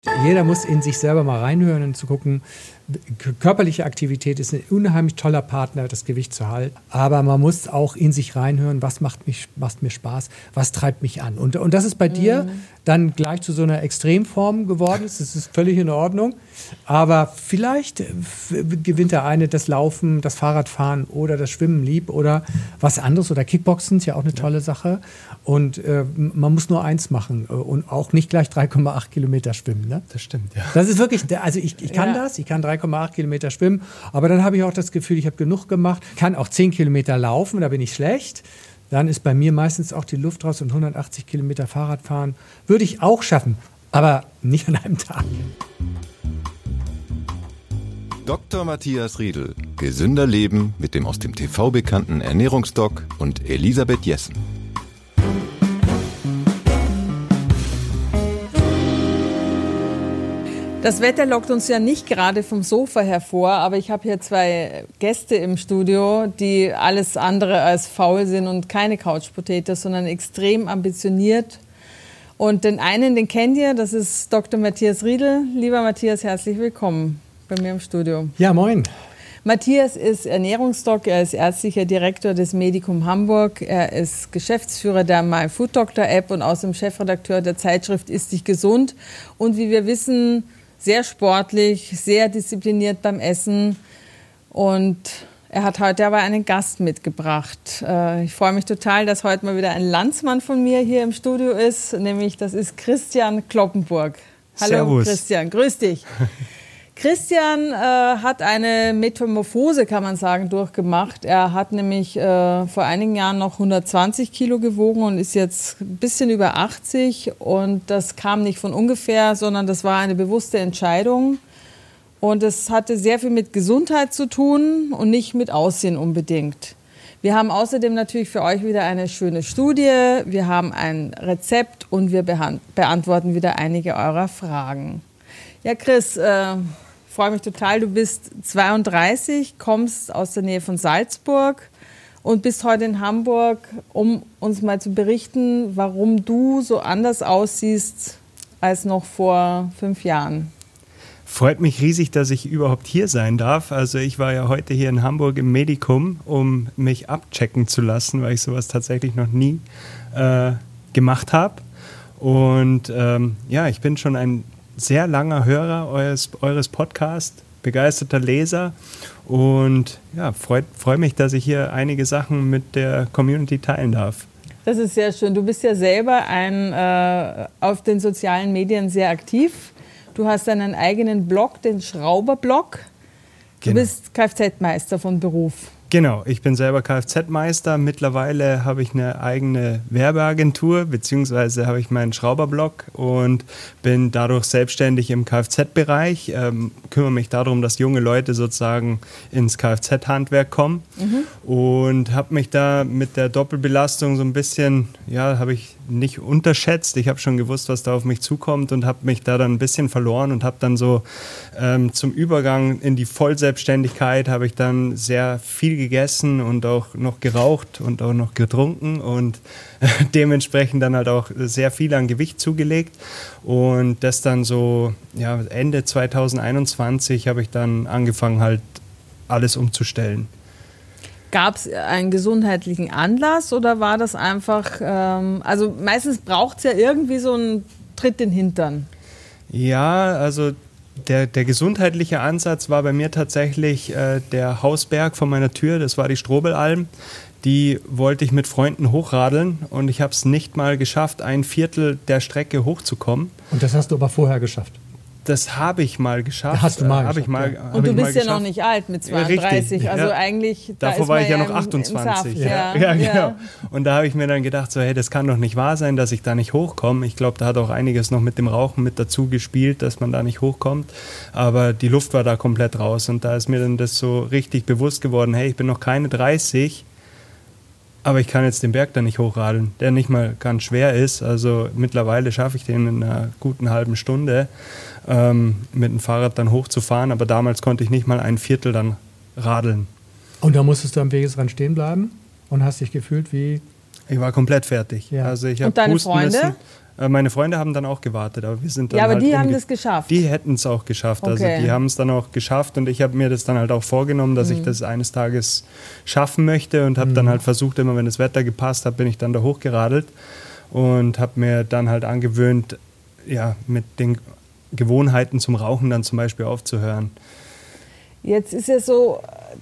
Jeder muss in sich selber mal reinhören und zu gucken, körperliche Aktivität ist ein unheimlich toller Partner, das Gewicht zu halten. Aber man muss auch in sich reinhören, was macht mir Spaß, was treibt mich an. Und das ist bei dir dann gleich zu so einer Extremform geworden. Das ist völlig in Ordnung. Aber vielleicht gewinnt der eine das Laufen, das Fahrradfahren oder das Schwimmen lieb oder was anderes. Oder Kickboxen ist ja auch eine tolle Sache. Und man muss nur eins machen und auch nicht gleich 3,8 Kilometer schwimmen. Ne? Das stimmt, ja. Das ist wirklich, also ich kann das, ich kann 3,8 Kilometer schwimmen, aber dann habe ich auch das Gefühl, ich habe genug gemacht, kann auch 10 Kilometer laufen, da bin ich schlecht. Dann ist bei mir meistens auch die Luft raus und 180 Kilometer Fahrrad fahren würde ich auch schaffen, aber nicht an einem Tag. Dr. Matthias Riedl. Gesünder Leben mit dem aus dem TV bekannten Ernährungsdoc und Elisabeth Jessen. Das Wetter lockt uns ja nicht gerade vom Sofa hervor, aber ich habe hier zwei Gäste im Studio, die alles andere als faul sind und keine Couch Potatoes, sondern extrem ambitioniert. Und den einen, den kennt ihr, das ist Dr. Matthias Riedl. Lieber Matthias, herzlich willkommen bei mir im Studio. Ja, moin. Matthias ist Ernährungsdoc, er ist ärztlicher Direktor des Medikum Hamburg, er ist Geschäftsführer der MyFoodDoctor-App und außerdem Chefredakteur der Zeitschrift Ist dich gesund. Und wie wir wissen, sehr sportlich, sehr diszipliniert beim Essen und er hat heute aber einen Gast mitgebracht. Ich freue mich total, dass heute mal wieder ein Landsmann von mir hier im Studio ist, nämlich das ist Christian Kloppenburg. Hallo Servus. Christian, grüß dich. Christian hat eine Metamorphose, kann man sagen, durchgemacht. Er hat nämlich vor einigen Jahren noch 120 Kilo gewogen und ist jetzt ein bisschen über 80. Und das kam nicht von ungefähr, sondern das war eine bewusste Entscheidung. Und es hatte sehr viel mit Gesundheit zu tun und nicht mit Aussehen unbedingt. Wir haben außerdem natürlich für euch wieder eine schöne Studie. Wir haben ein Rezept und wir beantworten wieder einige eurer Fragen. Ja, Chris, freue mich total. Du bist 32, kommst aus der Nähe von Salzburg und bist heute in Hamburg, um uns mal zu berichten, warum du so anders aussiehst als noch vor 5 Jahren. Freut mich riesig, dass ich überhaupt hier sein darf. Also ich war ja heute hier in Hamburg im Medikum, um mich abchecken zu lassen, weil ich sowas tatsächlich noch nie gemacht habe. Und ja, ich bin schon ein sehr langer Hörer eures Podcasts, begeisterter Leser und ja, freue mich, dass ich hier einige Sachen mit der Community teilen darf. Das ist sehr schön. Du bist ja selber auf den sozialen Medien sehr aktiv. Du hast einen eigenen Blog, den Schrauberblog. Du bist Kfz-Meister von Beruf. Genau, ich bin selber Kfz-Meister. Mittlerweile habe ich eine eigene Werbeagentur, beziehungsweise habe ich meinen Schrauberblog und bin dadurch selbstständig im Kfz-Bereich. Kümmere mich darum, dass junge Leute sozusagen ins Kfz-Handwerk kommen. Und habe mich da mit der Doppelbelastung so ein bisschen, ja, habe ich nicht unterschätzt. Ich habe schon gewusst, was da auf mich zukommt und habe mich da dann ein bisschen verloren und habe dann so zum Übergang in die Vollselbstständigkeit habe ich dann sehr viel gegessen und auch noch geraucht und auch noch getrunken und dementsprechend dann halt auch sehr viel an Gewicht zugelegt und das dann so ja, Ende 2021 habe ich dann angefangen halt alles umzustellen. Gab es einen gesundheitlichen Anlass oder war das einfach, also meistens braucht es ja irgendwie so einen Tritt in den Hintern. Ja, also der gesundheitliche Ansatz war bei mir tatsächlich der Hausberg vor meiner Tür, das war die Strobelalm. Die wollte ich mit Freunden hochradeln und ich habe es nicht mal geschafft, 1/4 der Strecke hochzukommen. Und das hast du aber vorher geschafft? Das habe ich mal geschafft. Hast du mal geschafft, ja. Und du bist ja noch nicht alt mit 32, richtig, also ja. eigentlich... Davor war ich ja noch 28. Ja, genau. Und da habe ich mir dann gedacht, so hey, das kann doch nicht wahr sein, dass ich da nicht hochkomme. Ich glaube, da hat auch einiges noch mit dem Rauchen mit dazu gespielt, dass man da nicht hochkommt. Aber die Luft war da komplett raus und da ist mir dann das so richtig bewusst geworden, hey, ich bin noch keine 30, aber ich kann jetzt den Berg da nicht hochradeln, der nicht mal ganz schwer ist. Also mittlerweile schaffe ich den in einer guten halben Stunde mit dem Fahrrad dann hochzufahren. Aber damals konnte ich nicht mal 1/4 dann radeln. Und da musstest du am Wegesrand stehen bleiben und hast dich gefühlt wie... Ich war komplett fertig. Ja. Also ich Und deine Freunde? Müssen. Meine Freunde haben dann auch gewartet, aber wir sind dann Ja, aber halt die haben das geschafft. Die hätten es auch geschafft. Also Okay. die haben es dann auch geschafft und ich habe mir das dann halt auch vorgenommen, dass ich das eines Tages schaffen möchte und habe dann halt versucht, immer wenn das Wetter gepasst hat, bin ich dann da hochgeradelt und habe mir dann halt angewöhnt, ja, mit den Gewohnheiten zum Rauchen dann zum Beispiel aufzuhören. Jetzt ist es so,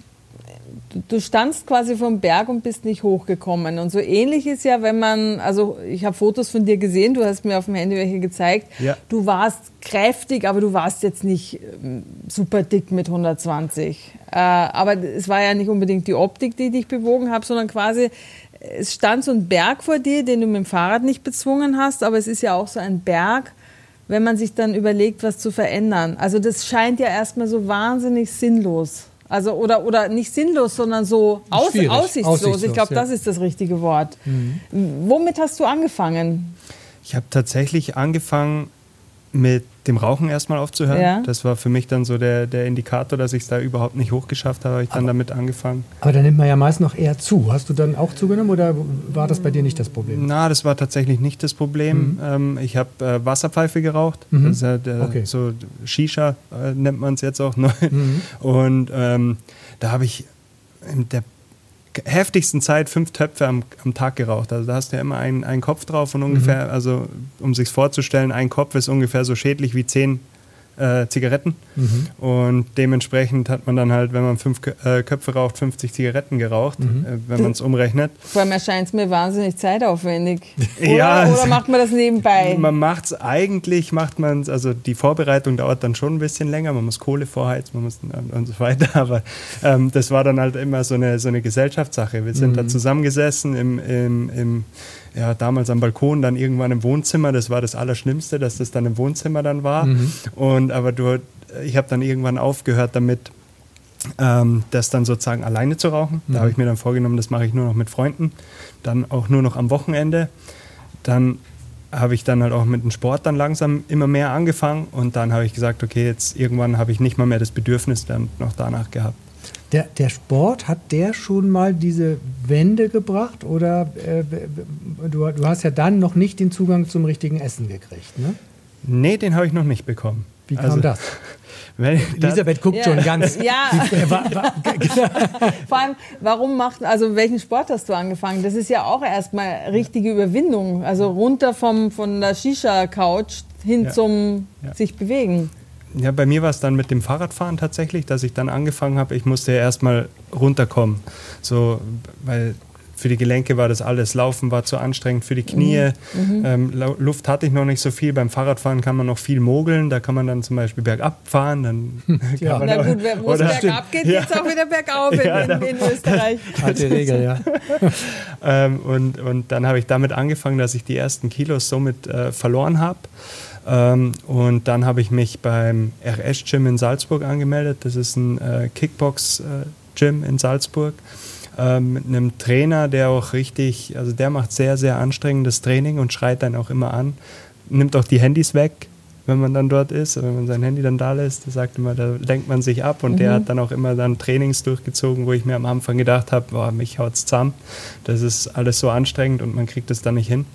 du standst quasi vom Berg und bist nicht hochgekommen. Und so ähnlich ist ja, wenn man, also ich habe Fotos von dir gesehen, du hast mir auf dem Handy welche gezeigt. Ja. Du warst kräftig, aber du warst jetzt nicht super dick mit 120. Aber es war ja nicht unbedingt die Optik, die dich bewogen hat, sondern quasi, es stand so ein Berg vor dir, den du mit dem Fahrrad nicht bezwungen hast, aber es ist ja auch so ein Berg, wenn man sich dann überlegt, was zu verändern. Also das scheint ja erstmal so wahnsinnig sinnlos. Also oder nicht sinnlos, sondern so aussichtslos. Ich glaube, das ist das richtige Wort. Womit hast du angefangen? Ich habe tatsächlich angefangen, mit dem Rauchen erstmal aufzuhören. Ja. Das war für mich dann so der Indikator, dass ich es da überhaupt nicht hochgeschafft habe, habe ich dann damit angefangen. Aber da nimmt man ja meist noch eher zu. Hast du dann auch zugenommen oder war das bei dir nicht das Problem? Na, das war tatsächlich nicht das Problem. Ich habe Wasserpfeife geraucht. Das ist ja so Shisha nennt man es jetzt auch neu. Und da habe ich in der heftigsten Zeit 5 Töpfe am Tag geraucht. Also da hast du ja immer einen Kopf drauf und ungefähr, also um sich vorzustellen, ein Kopf ist ungefähr so schädlich wie 10 Zigaretten. Und dementsprechend hat man dann halt, wenn man 5 Köpfe raucht, 50 Zigaretten geraucht, wenn man es umrechnet. Vor allem erscheint es mir wahnsinnig zeitaufwendig. Ja, oder macht man das nebenbei? Man macht es eigentlich, also die Vorbereitung dauert dann schon ein bisschen länger, man muss Kohle vorheizen, man muss und so weiter, aber das war dann halt immer so eine Gesellschaftssache. Wir sind da zusammengesessen ja, damals am Balkon, dann irgendwann im Wohnzimmer. Das war das Allerschlimmste, dass das dann im Wohnzimmer dann war. Aber ich habe dann irgendwann aufgehört damit, das dann sozusagen alleine zu rauchen. Da habe ich mir dann vorgenommen, das mache ich nur noch mit Freunden, dann auch nur noch am Wochenende. Dann habe ich dann halt auch mit dem Sport dann langsam immer mehr angefangen und dann habe ich gesagt, okay, jetzt irgendwann habe ich nicht mal mehr das Bedürfnis dann noch danach gehabt. Der Sport, hat der schon mal diese Wende gebracht oder du hast ja dann noch nicht den Zugang zum richtigen Essen gekriegt, ne? Nee, den habe ich noch nicht bekommen. Wie kam das? Elisabeth guckt schon ganz... Ja. Vor allem, welchen Sport hast du angefangen? Das ist ja auch erstmal richtige Überwindung. Also runter von der Shisha-Couch hin zum sich bewegen. Ja, bei mir war es dann mit dem Fahrradfahren tatsächlich, dass ich dann angefangen habe, ich musste ja erstmal runterkommen. So, weil für die Gelenke war das alles. Laufen war zu anstrengend für die Knie. Luft hatte ich noch nicht so viel. Beim Fahrradfahren kann man noch viel mogeln. Da kann man dann zum Beispiel bergab fahren. Dann ja. Na gut, wo es bergab geht, geht es auch wieder bergauf in Österreich. Alte Regel, ja. Und dann habe ich damit angefangen, dass ich die ersten Kilos somit verloren habe. Und dann habe ich mich beim RS-Gym in Salzburg angemeldet. Das ist ein Kickbox-Gym in Salzburg. Mit einem Trainer, der auch der macht sehr, sehr anstrengendes Training und schreit dann auch immer an. Nimmt auch die Handys weg, wenn man dann dort ist. Wenn man sein Handy dann da lässt, der sagt immer, da lenkt man sich ab. Und der hat dann auch immer dann Trainings durchgezogen, wo ich mir am Anfang gedacht habe, boah, mich haut's zusammen. Das ist alles so anstrengend und man kriegt es dann nicht hin.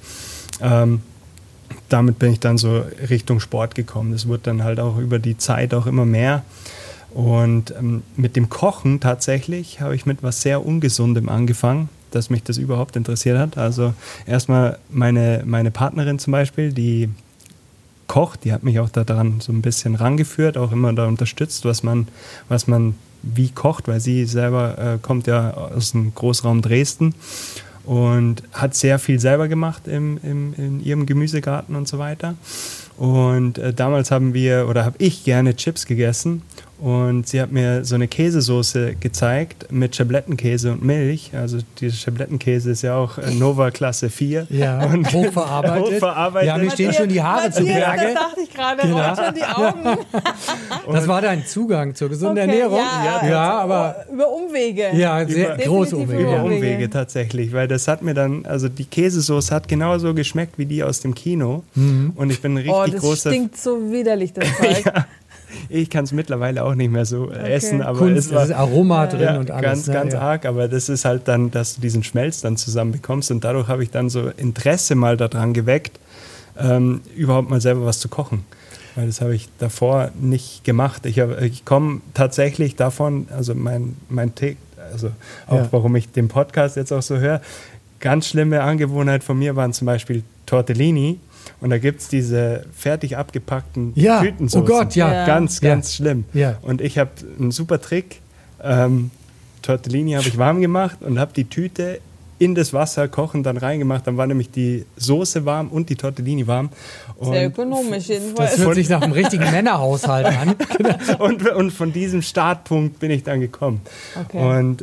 Damit bin ich dann so Richtung Sport gekommen. Das wurde dann halt auch über die Zeit auch immer mehr. Und mit dem Kochen tatsächlich habe ich mit was sehr Ungesundem angefangen, dass mich das überhaupt interessiert hat. Also erstmal meine Partnerin zum Beispiel, die kocht, die hat mich auch daran so ein bisschen rangeführt, auch immer da unterstützt, was man wie kocht, weil sie selber kommt ja aus dem Großraum Dresden und hat sehr viel selber gemacht in ihrem Gemüsegarten und so weiter. Und damals habe ich gerne Chips gegessen und sie hat mir so eine Käsesoße gezeigt mit Schablettenkäse und Milch. Also dieser Schablettenkäse ist ja auch Nova Klasse 4. Ja, und hochverarbeitet. Ja, mir stehen schon die Haare zu Berge. Das dachte ich gerade, schon die Augen. Das war dein Zugang zur gesunden Ernährung? Ja, aber über Umwege. Ja, sehr große Umwege. Über Umwege tatsächlich, weil das hat mir dann, also die Käsesoße hat genauso geschmeckt wie die aus dem Kino. Und ich bin richtig das großer... stinkt so widerlich, das Zeug. Ich kann es mittlerweile auch nicht mehr so essen, aber Kunst, es war, das ist Aroma drin und alles. Ganz arg, aber das ist halt dann, dass du diesen Schmelz dann zusammen bekommst und dadurch habe ich dann so Interesse mal daran geweckt, überhaupt mal selber was zu kochen. Weil das habe ich davor nicht gemacht. Ich komme tatsächlich davon, also mein Tick, also auch warum ich den Podcast jetzt auch so höre, ganz schlimme Angewohnheit von mir waren zum Beispiel Tortellini. Und da gibt es diese fertig abgepackten Tütensoßen. Oh Gott, ja. Ganz schlimm. Ja. Und ich habe einen super Trick. Tortellini habe ich warm gemacht und habe die Tüte in das Wasser kochen, dann reingemacht. Dann war nämlich die Soße warm und die Tortellini warm. Und sehr ökonomisch jedenfalls. Das hört sich nach einem richtigen Männerhaushalt an. und von diesem Startpunkt bin ich dann gekommen. Okay. Und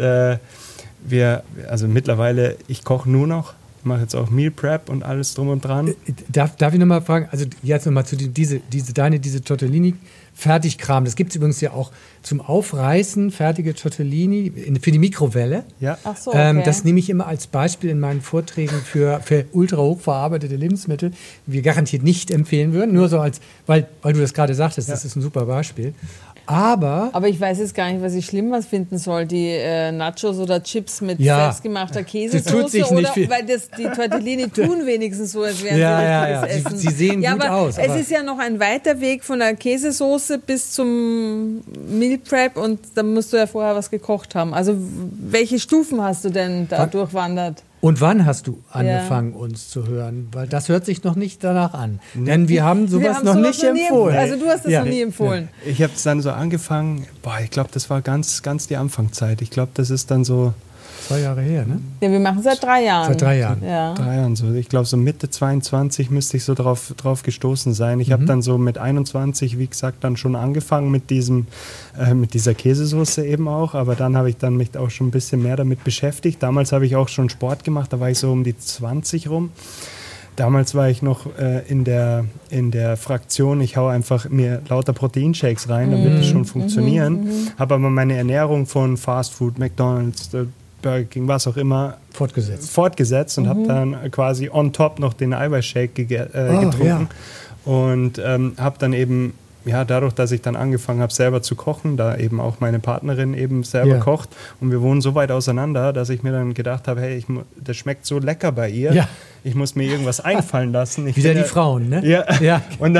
also mittlerweile, ich koche nur noch. Ich mache jetzt auch Meal Prep und alles drum und dran. Darf ich nochmal fragen, also jetzt nochmal zu diese Tortellini Fertigkram, das gibt es übrigens ja auch zum Aufreißen, fertige Tortellini für die Mikrowelle. Ja. Ach so, okay. Das nehme ich immer als Beispiel in meinen Vorträgen für ultra hochverarbeitete Lebensmittel, die wir garantiert nicht empfehlen würden, nur so weil du das gerade sagtest, das ist ein super Beispiel. Aber ich weiß jetzt gar nicht, was ich schlimmer finden soll, die Nachos oder Chips mit selbstgemachter Käsesoße. Tut sich nicht viel. Weil die Tortellini tun wenigstens so, als wären sie essen. Sie sehen gut aus. Es ist ja noch ein weiter Weg von der Käsesoße bis zum Meal Prep und da musst du ja vorher was gekocht haben. Also welche Stufen hast du denn da durchwandert? Und wann hast du angefangen, uns zu hören? Weil das hört sich noch nicht danach an. Denn wir haben sowas noch nicht empfohlen. Also du hast das noch nie empfohlen. Ja. Ich habe es dann so angefangen, ich glaube, das war ganz die Anfangszeit. Ich glaube, das ist dann so 2 Jahre her, ne? Ja, wir machen seit 3 Jahren. Seit 3 Jahren. Ja. 3 Jahren so. Ich glaube, so Mitte 22 müsste ich so drauf gestoßen sein. Ich habe dann so mit 21, wie gesagt, dann schon angefangen mit dieser Käsesoße eben auch. Aber dann habe ich dann mich auch schon ein bisschen mehr damit beschäftigt. Damals habe ich auch schon Sport gemacht. Da war ich so um die 20 rum. Damals war ich noch in der Fraktion, ich hau einfach mir lauter Proteinshakes rein, damit die schon funktionieren. Habe aber meine Ernährung von Fast Food, McDonald's, Burger King, was auch immer, fortgesetzt und habe dann quasi on top noch den Eiweißshake getrunken. Ja. Und habe dann eben, dadurch, dass ich dann angefangen habe, selber zu kochen, da eben auch meine Partnerin eben selber kocht und wir wohnen so weit auseinander, dass ich mir dann gedacht habe, hey, das schmeckt so lecker bei ihr. Ja. Ich muss mir irgendwas einfallen lassen. Wieder die Frauen, ne? Ja. Und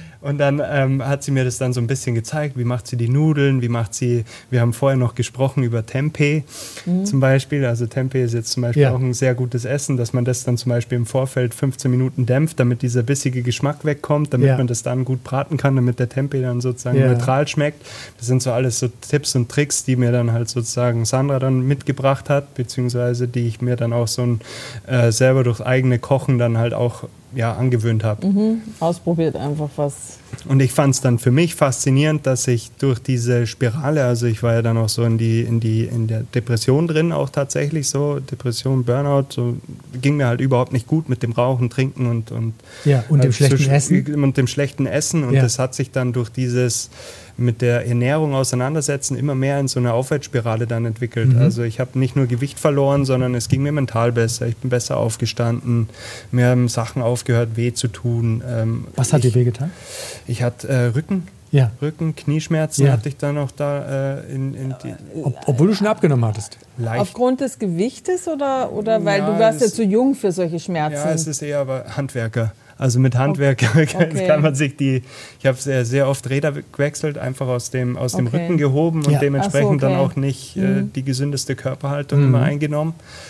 dann hat sie mir das dann so ein bisschen gezeigt, wie macht sie die Nudeln, wir haben vorher noch gesprochen über Tempeh zum Beispiel. Also Tempeh ist jetzt zum Beispiel auch ein sehr gutes Essen, dass man das dann zum Beispiel im Vorfeld 15 Minuten dämpft, damit dieser bissige Geschmack wegkommt, damit man das dann gut braten kann, damit der Tempeh dann sozusagen neutral schmeckt. Das sind so alles so Tipps und Tricks, die mir dann halt sozusagen Sandra dann mitgebracht hat, beziehungsweise die ich mir dann auch so selber durch eigene Kochen dann halt auch angewöhnt habe. Ausprobiert einfach was. Und ich fand es dann für mich faszinierend, dass ich durch diese Spirale, also ich war ja dann auch so in der Depression drin, auch tatsächlich so, Depression, Burnout, so ging mir halt überhaupt nicht gut mit dem Rauchen, Trinken und dem schlechten Essen. Und dem schlechten Essen. Und das hat sich dann durch dieses mit der Ernährung auseinandersetzen immer mehr in so eine Aufwärtsspirale dann entwickelt. Also ich habe nicht nur Gewicht verloren, sondern es ging mir mental besser. Ich bin besser aufgestanden. Mir haben Sachen aufgehört, weh zu tun. Was hat dir wehgetan? Ich hatte Rücken, Knieschmerzen hatte ich dann auch da. Obwohl du schon abgenommen hattest? Leicht. Aufgrund des Gewichtes oder weil du warst ja zu jung für solche Schmerzen? Ja, es ist eher aber Handwerker. Also mit Handwerker kann man sich ich habe sehr oft Räder gewechselt, einfach aus dem Rücken gehoben und dementsprechend dann auch nicht die gesündeste Körperhaltung immer eingenommen.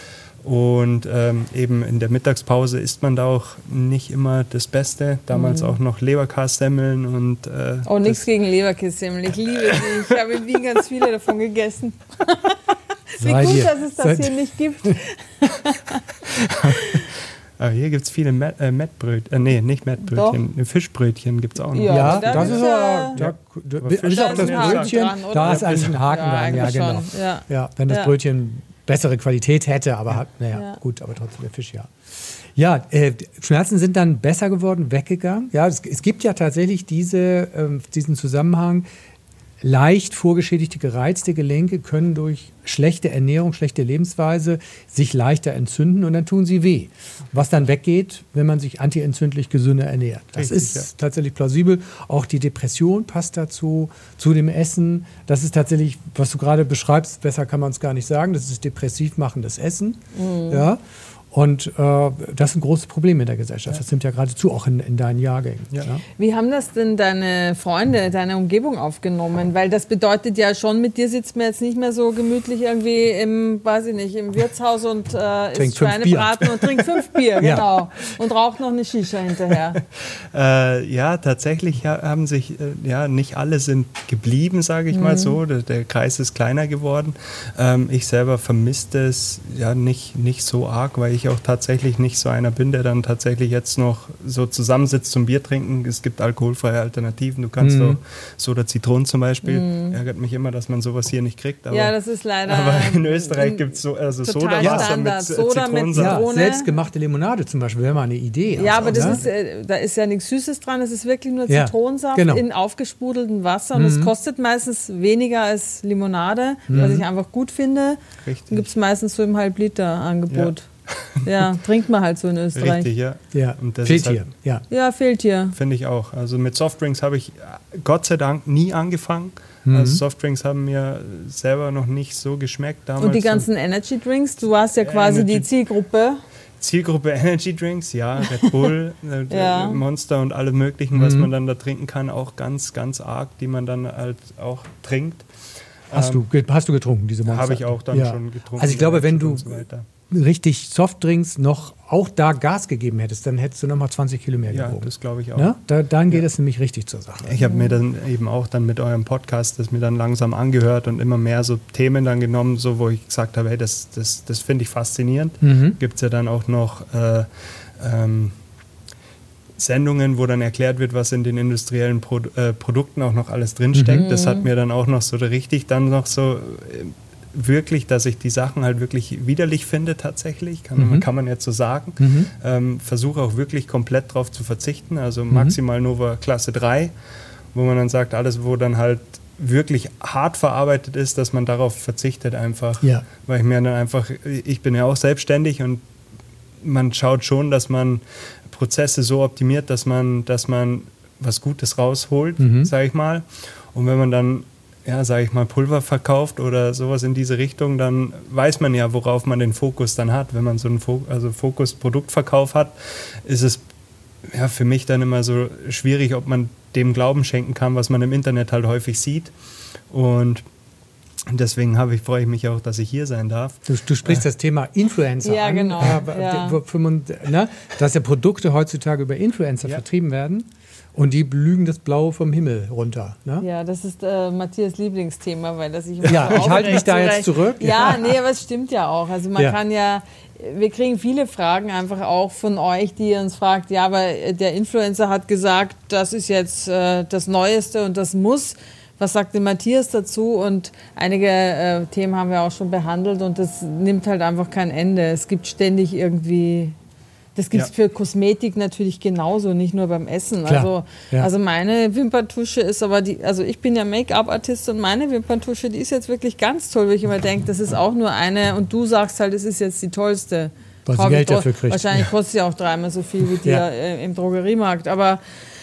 Und eben in der Mittagspause isst man da auch nicht immer das Beste. Damals auch noch Leberkassemmeln und nichts gegen Leberkassemmeln. Ich liebe sie. Ich habe in Wien ganz viele davon gegessen. Wie gut, dass es das hier nicht gibt. Aber hier gibt es viele Mettbrötchen. Nicht Mettbrötchen, Fischbrötchen gibt es auch noch. Ja, das ist auch das Brötchen. Da ist eigentlich ein Haken dran. Ja, genau. Ja, wenn das Brötchen bessere Qualität hätte, aber gut, aber trotzdem der Fisch, Ja, Schmerzen sind dann besser geworden, weggegangen. Ja, es gibt ja tatsächlich diesen Zusammenhang. leicht vorgeschädigte, gereizte Gelenke können durch schlechte Ernährung, schlechte Lebensweise sich leichter entzünden und dann tun sie weh. Was dann weggeht, wenn man sich antientzündlich gesünder ernährt. Das ist tatsächlich plausibel. Auch die Depression passt dazu, zu dem Essen. Das ist tatsächlich, was du gerade beschreibst, besser kann man es gar nicht sagen. Das ist depressiv machendes Essen. Ja. Und das ist ein großes Problem in der Gesellschaft. Das nimmt ja geradezu auch in deinen Jahrgängen. Ja. Wie haben das denn deine Freunde, deine Umgebung aufgenommen? Weil das bedeutet ja schon, mit dir sitzt man jetzt nicht mehr so gemütlich irgendwie im Wirtshaus und isst Schweinebraten und trinkt 5 Bier, genau. Und raucht noch eine Shisha hinterher. Ja, tatsächlich haben sich, nicht alle sind geblieben, sage ich mal so. Der Kreis ist kleiner geworden. Ich selber vermisse es nicht so arg, weil ich auch tatsächlich nicht so einer bin, der dann tatsächlich jetzt noch so zusammensitzt zum Bier trinken. Es gibt alkoholfreie Alternativen. Du kannst doch Soda Zitronen zum Beispiel. Ärgert mich immer, dass man sowas hier nicht kriegt. Aber, das ist leider. Aber in Österreich gibt es Sodawasser mit Zitronensaft. Ja, selbstgemachte Limonade zum Beispiel wäre mal eine Idee. Ja, aber da ist ja nichts Süßes dran. Es ist wirklich nur Zitronensaft in aufgesprudeltem Wasser. Und es kostet meistens weniger als Limonade, was ich einfach gut finde. Richtig. Dann gibt es meistens so im Halb-Liter-Angebot. Ja, trinkt man halt so in Österreich. Richtig, ja. Und das fehlt ist halt, hier. Ja, fehlt hier. Finde ich auch. Also mit Softdrinks habe ich Gott sei Dank nie angefangen. Also Softdrinks haben mir selber noch nicht so geschmeckt damals. Und die ganzen Energy Drinks, du warst ja quasi die Zielgruppe. Zielgruppe Energy Drinks, ja, Red Bull, Monster und alle möglichen, was man dann da trinken kann, auch ganz, ganz arg, die man dann halt auch trinkt. Hast du getrunken, diese Monster? Habe ich auch dann schon getrunken. Also ich glaube, wenn du richtig Softdrinks noch auch da Gas gegeben hättest, dann hättest du nochmal 20 Kilo mehr gewogen. Ja, das glaube ich auch. Ne? Dann geht es nämlich richtig zur Sache. Ich habe mir dann eben auch dann mit eurem Podcast das mir dann langsam angehört und immer mehr so Themen dann genommen, so wo ich gesagt habe, hey, das finde ich faszinierend. Gibt es ja dann auch noch Sendungen, wo dann erklärt wird, was in den industriellen Produkten auch noch alles drinsteckt. Das hat mir dann auch noch so richtig dann noch so wirklich, dass ich die Sachen halt wirklich widerlich finde tatsächlich, kann man jetzt so sagen. Versuche auch wirklich komplett drauf zu verzichten, also maximal Nova Klasse 3, wo man dann sagt, alles, wo dann halt wirklich hart verarbeitet ist, dass man darauf verzichtet einfach. Ja. Weil ich mir dann einfach, ich bin ja auch selbstständig und man schaut schon, dass man Prozesse so optimiert, dass man was Gutes rausholt, sage ich mal. Und wenn man dann sage ich mal, Pulver verkauft oder sowas in diese Richtung, dann weiß man ja, worauf man den Fokus dann hat. Wenn man so einen Fokus-Produktverkauf hat, ist es für mich dann immer so schwierig, ob man dem Glauben schenken kann, was man im Internet halt häufig sieht. Und deswegen freue ich mich auch, dass ich hier sein darf. Du sprichst das Thema Influencer an. Genau. Dass ja Produkte heutzutage über Influencer vertrieben werden. Und die belügen das Blaue vom Himmel runter. Ne? Ja, das ist Matthias Lieblingsthema, weil das ich ich halte mich da jetzt zurück. Ja, nee, aber es stimmt ja auch. Also man kann wir kriegen viele Fragen einfach auch von euch, die ihr uns fragt, ja, aber der Influencer hat gesagt, das ist jetzt das Neueste und das muss. Was sagt denn Matthias dazu? Und einige Themen haben wir auch schon behandelt und das nimmt halt einfach kein Ende. Es gibt ständig irgendwie... Das gibt es für Kosmetik natürlich genauso, nicht nur beim Essen. Also meine Wimperntusche ist aber ich bin ja Make-up-Artist und meine Wimperntusche, die ist jetzt wirklich ganz toll, weil ich immer denke, das ist auch nur eine und du sagst halt, es ist jetzt die tollste. Weil sie Geld dafür kriegt. Wahrscheinlich kostet sie auch 3-mal so viel wie dir im Drogeriemarkt. Aber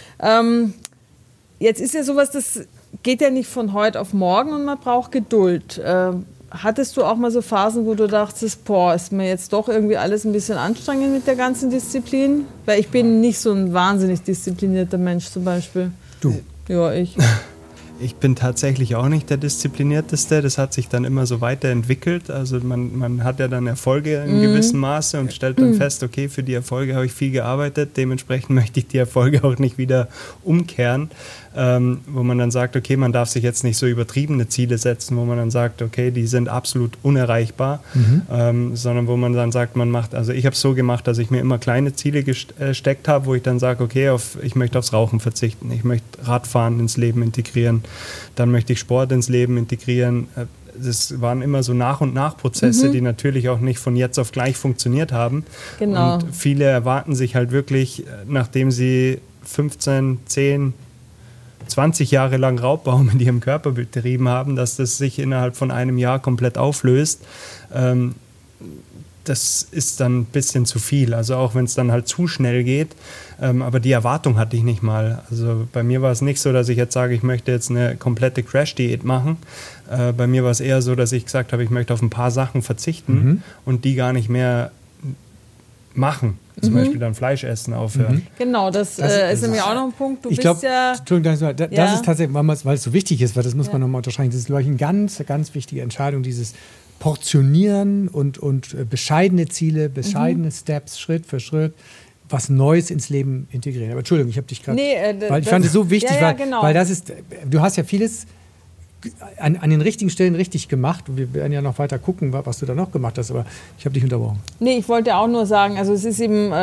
jetzt ist ja sowas, das geht ja nicht von heute auf morgen und man braucht Geduld. Hattest du auch mal so Phasen, wo du dachtest, ist mir jetzt doch irgendwie alles ein bisschen anstrengend mit der ganzen Disziplin? Weil ich bin nicht so ein wahnsinnig disziplinierter Mensch zum Beispiel. Du? Ja, ich. Ich bin tatsächlich auch nicht der Disziplinierteste. Das hat sich dann immer so weiterentwickelt. Also man hat ja dann Erfolge in gewissem Maße und stellt dann fest, okay, für die Erfolge habe ich viel gearbeitet. Dementsprechend möchte ich die Erfolge auch nicht wieder umkehren. Wo man dann sagt, okay, man darf sich jetzt nicht so übertriebene Ziele setzen, wo man dann sagt, okay, die sind absolut unerreichbar, sondern wo man dann sagt, ich habe es so gemacht, dass ich mir immer kleine Ziele gesteckt habe, wo ich dann sage, okay, ich möchte aufs Rauchen verzichten, ich möchte Radfahren ins Leben integrieren, dann möchte ich Sport ins Leben integrieren. Das waren immer so nach und nach Prozesse, die natürlich auch nicht von jetzt auf gleich funktioniert haben. Genau. Und viele erwarten sich halt wirklich, nachdem sie 15, 10, 20 Jahre lang Raubbau mit ihrem Körper betrieben haben, dass das sich innerhalb von einem Jahr komplett auflöst. Das ist dann ein bisschen zu viel, also auch wenn es dann halt zu schnell geht. Aber die Erwartung hatte ich nicht mal. Also bei mir war es nicht so, dass ich jetzt sage, ich möchte jetzt eine komplette Crash-Diät machen. Bei mir war es eher so, dass ich gesagt habe, ich möchte auf ein paar Sachen verzichten und die gar nicht mehr machen. Zum Beispiel dann Fleisch essen aufhören. Genau, das ist nämlich auch noch ein Punkt. Ich glaube, das ist tatsächlich, weil es so wichtig ist, weil das muss man nochmal unterscheiden. Das ist, glaube ich, eine ganz, ganz wichtige Entscheidung, dieses Portionieren und bescheidene Ziele, bescheidene Steps, Schritt für Schritt, was Neues ins Leben integrieren. Aber Entschuldigung, ich habe dich gerade... weil ich fand es so wichtig, weil das ist... Du hast ja vieles an den richtigen Stellen richtig gemacht. Wir werden ja noch weiter gucken, was du da noch gemacht hast, aber ich habe dich unterbrochen. Nee, ich wollte auch nur sagen, also es ist eben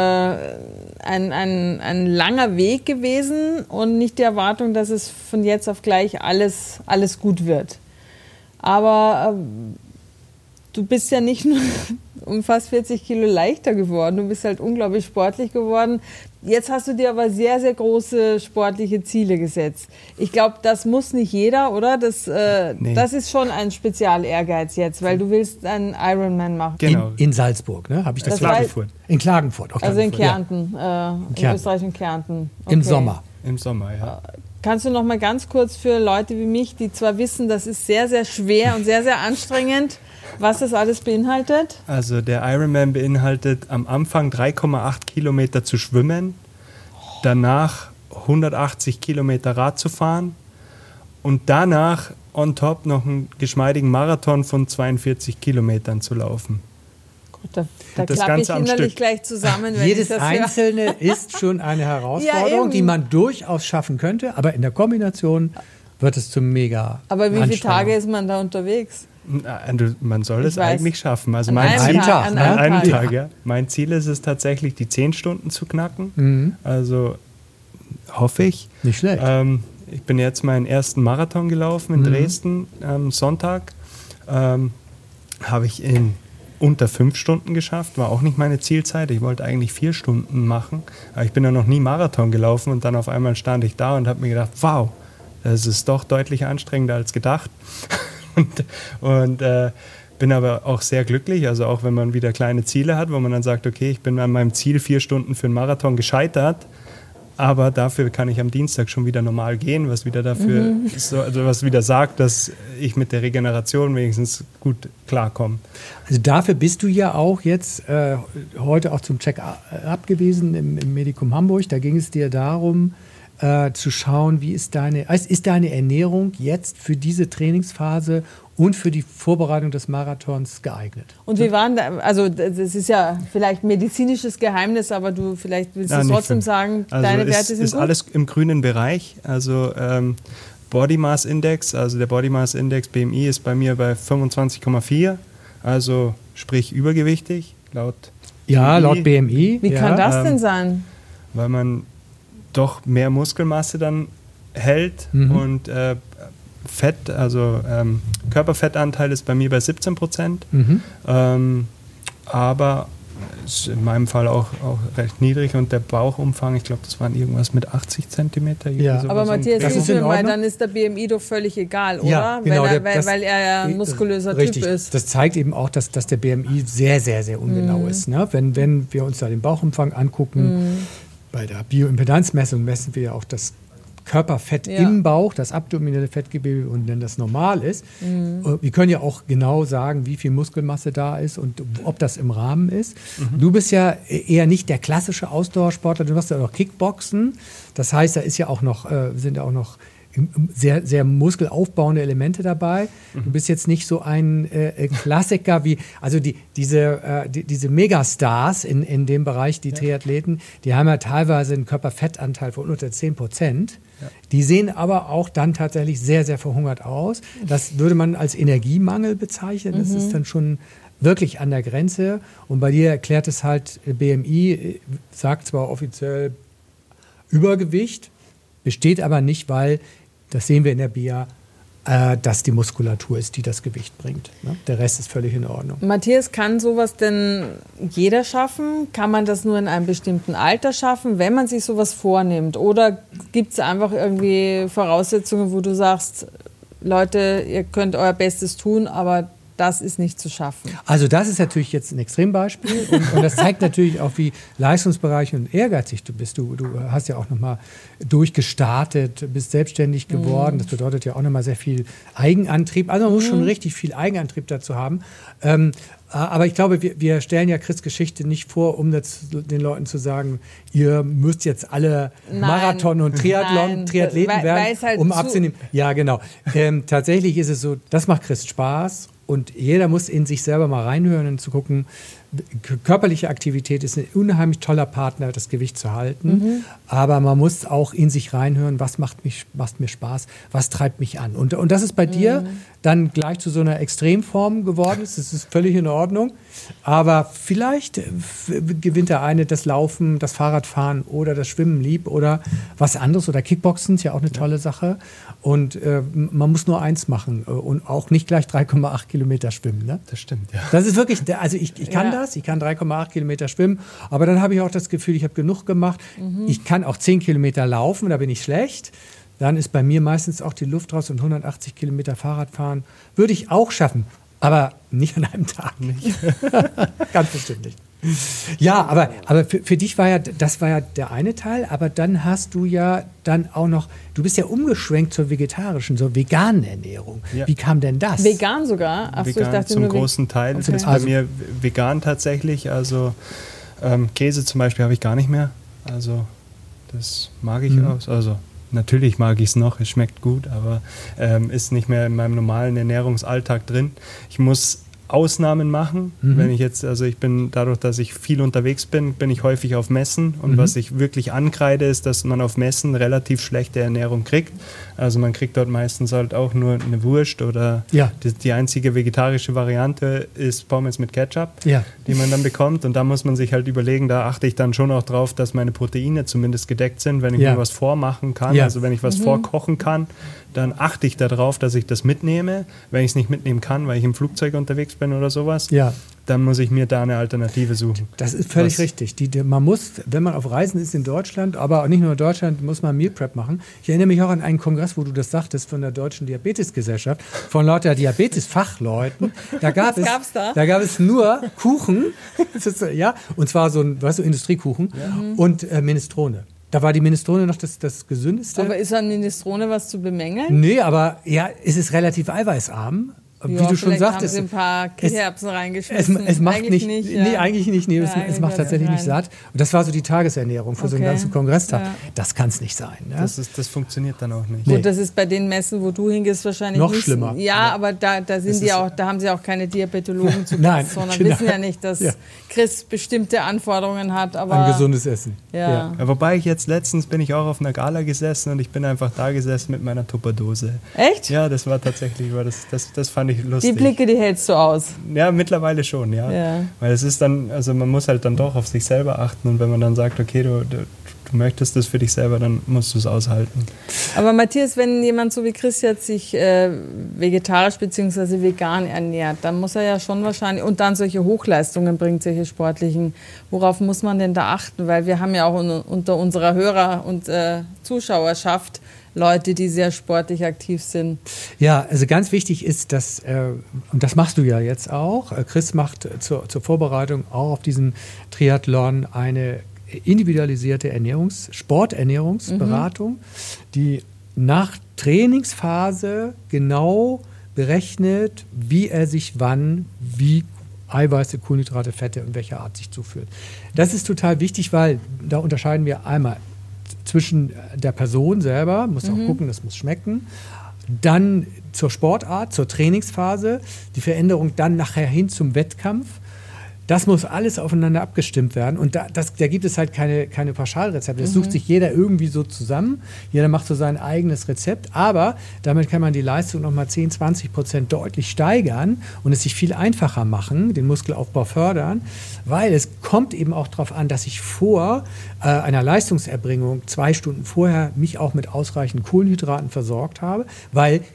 ein langer Weg gewesen und nicht die Erwartung, dass es von jetzt auf gleich alles gut wird. Aber du bist ja nicht nur um fast 40 Kilo leichter geworden, du bist halt unglaublich sportlich geworden. Jetzt hast du dir aber sehr, sehr große sportliche Ziele gesetzt. Ich glaube, das muss nicht jeder, oder? Das ist schon ein Spezial-Ehrgeiz jetzt, weil du willst einen Ironman machen. Genau. In Salzburg, ne? Habe ich das Klagenfurt. In Klagenfurt. Also in Kärnten, in Österreich und Kärnten. Okay. Im Sommer. Im Sommer, ja. Kannst du noch mal ganz kurz für Leute wie mich, die zwar wissen, das ist sehr, sehr schwer und sehr, sehr anstrengend, was das alles beinhaltet? Also der Ironman beinhaltet am Anfang 3,8 Kilometer zu schwimmen, danach 180 Kilometer Rad zu fahren und danach on top noch einen geschmeidigen Marathon von 42 Kilometern zu laufen. Da klappe ich innerlich gleich zusammen. Wenn jedes einzelne ist schon eine Herausforderung, die man durchaus schaffen könnte, aber in der Kombination wird es zum mega. Aber wie viele Tage ist man da unterwegs? Man soll es eigentlich schaffen. Also an einem Tag. Ja. Mein Ziel ist es tatsächlich, die 10 Stunden zu knacken. Also hoffe ich. Nicht schlecht. Ich bin jetzt meinen ersten Marathon gelaufen in Dresden am Sonntag. Habe ich in unter 5 Stunden geschafft, war auch nicht meine Zielzeit. Ich wollte eigentlich 4 Stunden machen, aber ich bin ja noch nie Marathon gelaufen und dann auf einmal stand ich da und habe mir gedacht, wow, das ist doch deutlich anstrengender als gedacht. und bin aber auch sehr glücklich, also auch wenn man wieder kleine Ziele hat, wo man dann sagt, okay, ich bin an meinem Ziel 4 Stunden für einen Marathon gescheitert, aber dafür kann ich am Dienstag schon wieder normal gehen, was wieder dafür was wieder sagt, dass ich mit der Regeneration wenigstens gut klarkomme. Also dafür bist du ja auch jetzt heute auch zum Check-up gewesen im Medikum Hamburg. Da ging es dir darum, zu schauen, wie ist deine Ernährung jetzt für diese Trainingsphase und für die Vorbereitung des Marathons geeignet. Und wie waren da, also das ist ja vielleicht medizinisches Geheimnis, aber du vielleicht willst du trotzdem sagen, also deine Werte sind ist gut? alles im grünen Bereich, also Body Mass Index, also der Body Mass Index BMI ist bei mir bei 25,4, also sprich übergewichtig, laut BMI. Wie kann das denn sein? Weil man doch mehr Muskelmasse dann hält und Fett, also Körperfettanteil ist bei mir bei 17%, aber ist in meinem Fall auch recht niedrig und der Bauchumfang, ich glaube, das waren irgendwas mit 80 Zentimeter. Ja. Aber Matthias, dann ist der BMI doch völlig egal, oder? Ja, genau, weil er ja ein muskulöser Typ ist. Das zeigt eben auch, dass der BMI sehr, sehr, sehr ungenau ist. Ne? Wenn wir uns da den Bauchumfang angucken, bei der Bioimpedanzmessung messen wir ja auch das Körperfett im Bauch, das abdominelle Fettgewebe, und wenn das normal ist. Wir können ja auch genau sagen, wie viel Muskelmasse da ist und ob das im Rahmen ist. Du bist ja eher nicht der klassische Ausdauersportler, du machst ja auch noch Kickboxen. Das heißt, da ist ja auch noch, sind ja auch noch sehr, sehr muskelaufbauende Elemente dabei. Du bist jetzt nicht so ein Klassiker wie, also diese Megastars in dem Bereich, die Triathleten, die haben ja teilweise einen Körperfettanteil von unter 10%. Ja. Die sehen aber auch dann tatsächlich sehr, sehr verhungert aus. Das würde man als Energiemangel bezeichnen. Das ist dann schon wirklich an der Grenze. Und bei dir erklärt es halt, BMI sagt zwar offiziell Übergewicht, besteht aber nicht, weil, das sehen wir in der BIA, dass die Muskulatur ist, die das Gewicht bringt. Ne? Der Rest ist völlig in Ordnung. Matthias, kann sowas denn jeder schaffen? Kann man das nur in einem bestimmten Alter schaffen, wenn man sich sowas vornimmt? Oder gibt es einfach irgendwie Voraussetzungen, wo du sagst, Leute, ihr könnt euer Bestes tun, aber das ist nicht zu schaffen? Also das ist natürlich jetzt ein Extrembeispiel und das zeigt natürlich auch, wie leistungsbereich und ehrgeizig du bist. Du hast ja auch nochmal durchgestartet, bist selbstständig geworden. Das bedeutet ja auch nochmal sehr viel Eigenantrieb. Also man muss schon richtig viel Eigenantrieb dazu haben. Aber ich glaube, wir stellen ja Chris' Geschichte nicht vor, um den Leuten zu sagen, ihr müsst jetzt alle Marathon- und Triathleten werden, halt um abzunehmen. Ja, genau. Tatsächlich ist es so, das macht Chris Spaß. Und jeder muss in sich selber mal reinhören und zu gucken, körperliche Aktivität ist ein unheimlich toller Partner, das Gewicht zu halten. Aber man muss auch in sich reinhören, was macht mir Spaß, was treibt mich an. Und das ist bei dir dann gleich zu so einer Extremform geworden. Das ist völlig in Ordnung. Aber vielleicht gewinnt der eine das Laufen, das Fahrradfahren oder das Schwimmen lieb oder was anderes. Oder Kickboxen ist ja auch eine tolle Sache. Und man muss nur eins machen und auch nicht gleich 3,8 Kilometer schwimmen. Ne? Das stimmt, ja. Das ist wirklich, also ich kann das, ich kann 3,8 Kilometer schwimmen, aber dann habe ich auch das Gefühl, ich habe genug gemacht. Ich kann auch 10 Kilometer laufen, da bin ich schlecht. Dann ist bei mir meistens auch die Luft raus und 180 Kilometer Fahrrad fahren würde ich auch schaffen, aber nicht an einem Tag. Nicht. Ganz bestimmt nicht. Ja, aber für dich war ja der eine Teil, aber dann hast du ja dann auch noch, du bist ja umgeschwenkt zur vegetarischen, zur veganen Ernährung. Ja. Wie kam denn das? Vegan sogar? Ach, vegan, ich dachte zum großen Teil ist bei mir vegan tatsächlich, also Käse zum Beispiel habe ich gar nicht mehr, also das mag ich auch, also natürlich mag ich es noch, es schmeckt gut, aber ist nicht mehr in meinem normalen Ernährungsalltag drin. Ich muss Ausnahmen machen, wenn ich jetzt, also ich bin dadurch, dass ich viel unterwegs bin ich häufig auf Messen und was ich wirklich ankreide, ist, dass man auf Messen relativ schlechte Ernährung kriegt. Also man kriegt dort meistens halt auch nur eine Wurst oder die einzige vegetarische Variante ist Pommes mit Ketchup, die man dann bekommt und da muss man sich halt überlegen, da achte ich dann schon auch drauf, dass meine Proteine zumindest gedeckt sind, wenn ich mir was vormachen kann, also wenn ich was vorkochen kann, dann achte ich darauf, dass ich das mitnehme. Wenn ich es nicht mitnehmen kann, weil ich im Flugzeug unterwegs bin oder sowas, dann muss ich mir da eine Alternative suchen. Das ist völlig richtig. Man muss, wenn man auf Reisen ist in Deutschland, aber auch nicht nur in Deutschland, muss man Meal Prep machen. Ich erinnere mich auch an einen Kongress, wo du das sagtest, von der Deutschen Diabetesgesellschaft, von lauter Diabetes-Fachleuten. Da gab es nur Kuchen, und zwar so ein, Industriekuchen und Minestrone. Da war die Minestrone noch das Gesündeste. Aber ist an Minestrone was zu bemängeln? Nee, aber es ist relativ eiweißarm. Wie du schon sagtest, haben sie ein paar Kichererbsen reingeschmissen. Es macht eigentlich nicht. Nee, eigentlich nicht. Nee, es macht tatsächlich nicht satt. Und das war so die Tagesernährung für so einen ganzen Kongresstag. Ja. Das kann es nicht sein. Ne? Das funktioniert dann auch nicht. Nee. Und das ist bei den Messen, wo du hingehst, wahrscheinlich noch nicht schlimmer. Ja, aber da haben sie auch keine Diabetologen zu Gast, sondern wissen ja nicht, dass Chris bestimmte Anforderungen hat. Aber an gesundes Essen. Ja. Wobei letztens bin ich auch auf einer Gala gesessen und ich bin einfach da gesessen mit meiner Tupperdose. Echt? Ja, das war tatsächlich, das fand ich lustig. Die Blicke, die hältst du aus? Ja, mittlerweile schon, ja. Weil es ist dann, also man muss halt dann doch auf sich selber achten und wenn man dann sagt, okay, du möchtest das für dich selber, dann musst du es aushalten. Aber Matthias, wenn jemand so wie Chris jetzt sich vegetarisch bzw. vegan ernährt, dann muss er ja schon wahrscheinlich, und dann solche Hochleistungen bringt, solche sportlichen, worauf muss man denn da achten? Weil wir haben ja auch unter unserer Hörer- und Zuschauerschaft Leute, die sehr sportlich aktiv sind. Ja, also ganz wichtig ist, dass, und das machst du ja jetzt auch, Chris macht zur Vorbereitung auch auf diesen Triathlon eine individualisierte Sporternährungsberatung, die nach Trainingsphase genau berechnet, wie er sich wann, wie Eiweiße, Kohlenhydrate, Fette und welcher Art sich zuführt. Das ist total wichtig, weil da unterscheiden wir einmal zwischen der Person selber, muss auch gucken, das muss schmecken, dann zur Sportart, zur Trainingsphase, die Veränderung dann nachher hin zum Wettkampf. Das muss alles aufeinander abgestimmt werden und da gibt es halt keine Pauschalrezepte. Das sucht sich jeder irgendwie so zusammen. Jeder macht so sein eigenes Rezept, aber damit kann man die Leistung nochmal 10-20% deutlich steigern und es sich viel einfacher machen, den Muskelaufbau fördern, weil es kommt eben auch darauf an, dass ich vor einer Leistungserbringung 2 Stunden vorher mich auch mit ausreichend Kohlenhydraten versorgt habe, weil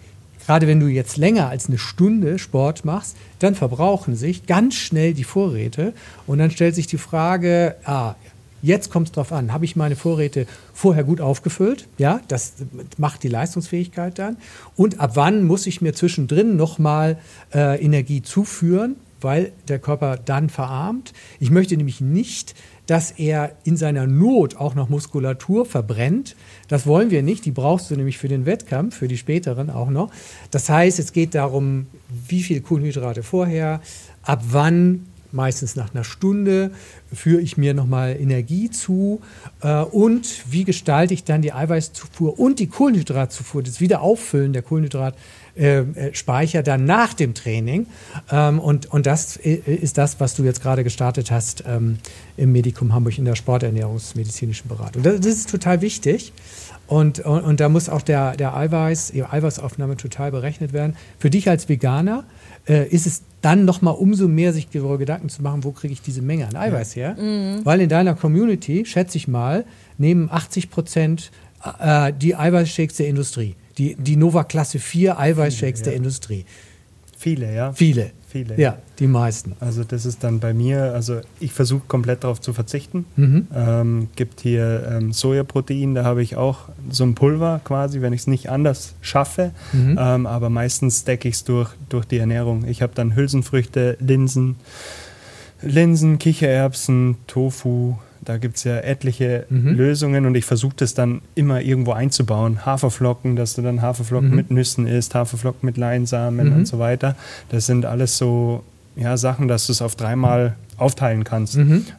gerade wenn du jetzt länger als eine Stunde Sport machst, dann verbrauchen sich ganz schnell die Vorräte und dann stellt sich die Frage, jetzt kommt es drauf an, habe ich meine Vorräte vorher gut aufgefüllt? Ja, das macht die Leistungsfähigkeit dann. Und ab wann muss ich mir zwischendrin nochmal Energie zuführen, weil der Körper dann verarmt? Ich möchte nämlich nicht, dass er in seiner Not auch noch Muskulatur verbrennt. Das wollen wir nicht. Die brauchst du nämlich für den Wettkampf, für die späteren auch noch. Das heißt, es geht darum, wie viel Kohlenhydrate vorher, ab wann, meistens nach einer Stunde, führe ich mir nochmal Energie zu und wie gestalte ich dann die Eiweißzufuhr und die Kohlenhydratzufuhr, das Wiederauffüllen der Kohlenhydratspeicher dann nach dem Training. Und das ist das, was du jetzt gerade gestartet hast im Medikum Hamburg in der sporternährungsmedizinischen Beratung. Das ist total wichtig. Und da muss auch die Eiweißaufnahme total berechnet werden. Für dich als Veganer ist es dann nochmal umso mehr, sich darüber Gedanken zu machen, wo kriege ich diese Menge an Eiweiß her? Weil in deiner Community, schätze ich mal, nehmen 80% die Eiweißshakes der Industrie. Die Nova Klasse 4 Eiweißshakes der Industrie. Viele, ja. Viele. Ja, die meisten. Also das ist dann bei mir, also ich versuche komplett darauf zu verzichten. Gibt hier Sojaprotein, da habe ich auch so ein Pulver quasi, wenn ich es nicht anders schaffe. Aber meistens decke ich es durch die Ernährung. Ich habe dann Hülsenfrüchte, Linsen, Kichererbsen, Tofu. Da gibt es ja etliche Lösungen und ich versuche das dann immer irgendwo einzubauen. Haferflocken, dass du dann Haferflocken mit Nüssen isst, Haferflocken mit Leinsamen und so weiter. Das sind alles so Sachen, dass du es auf 3-mal aufteilen kannst.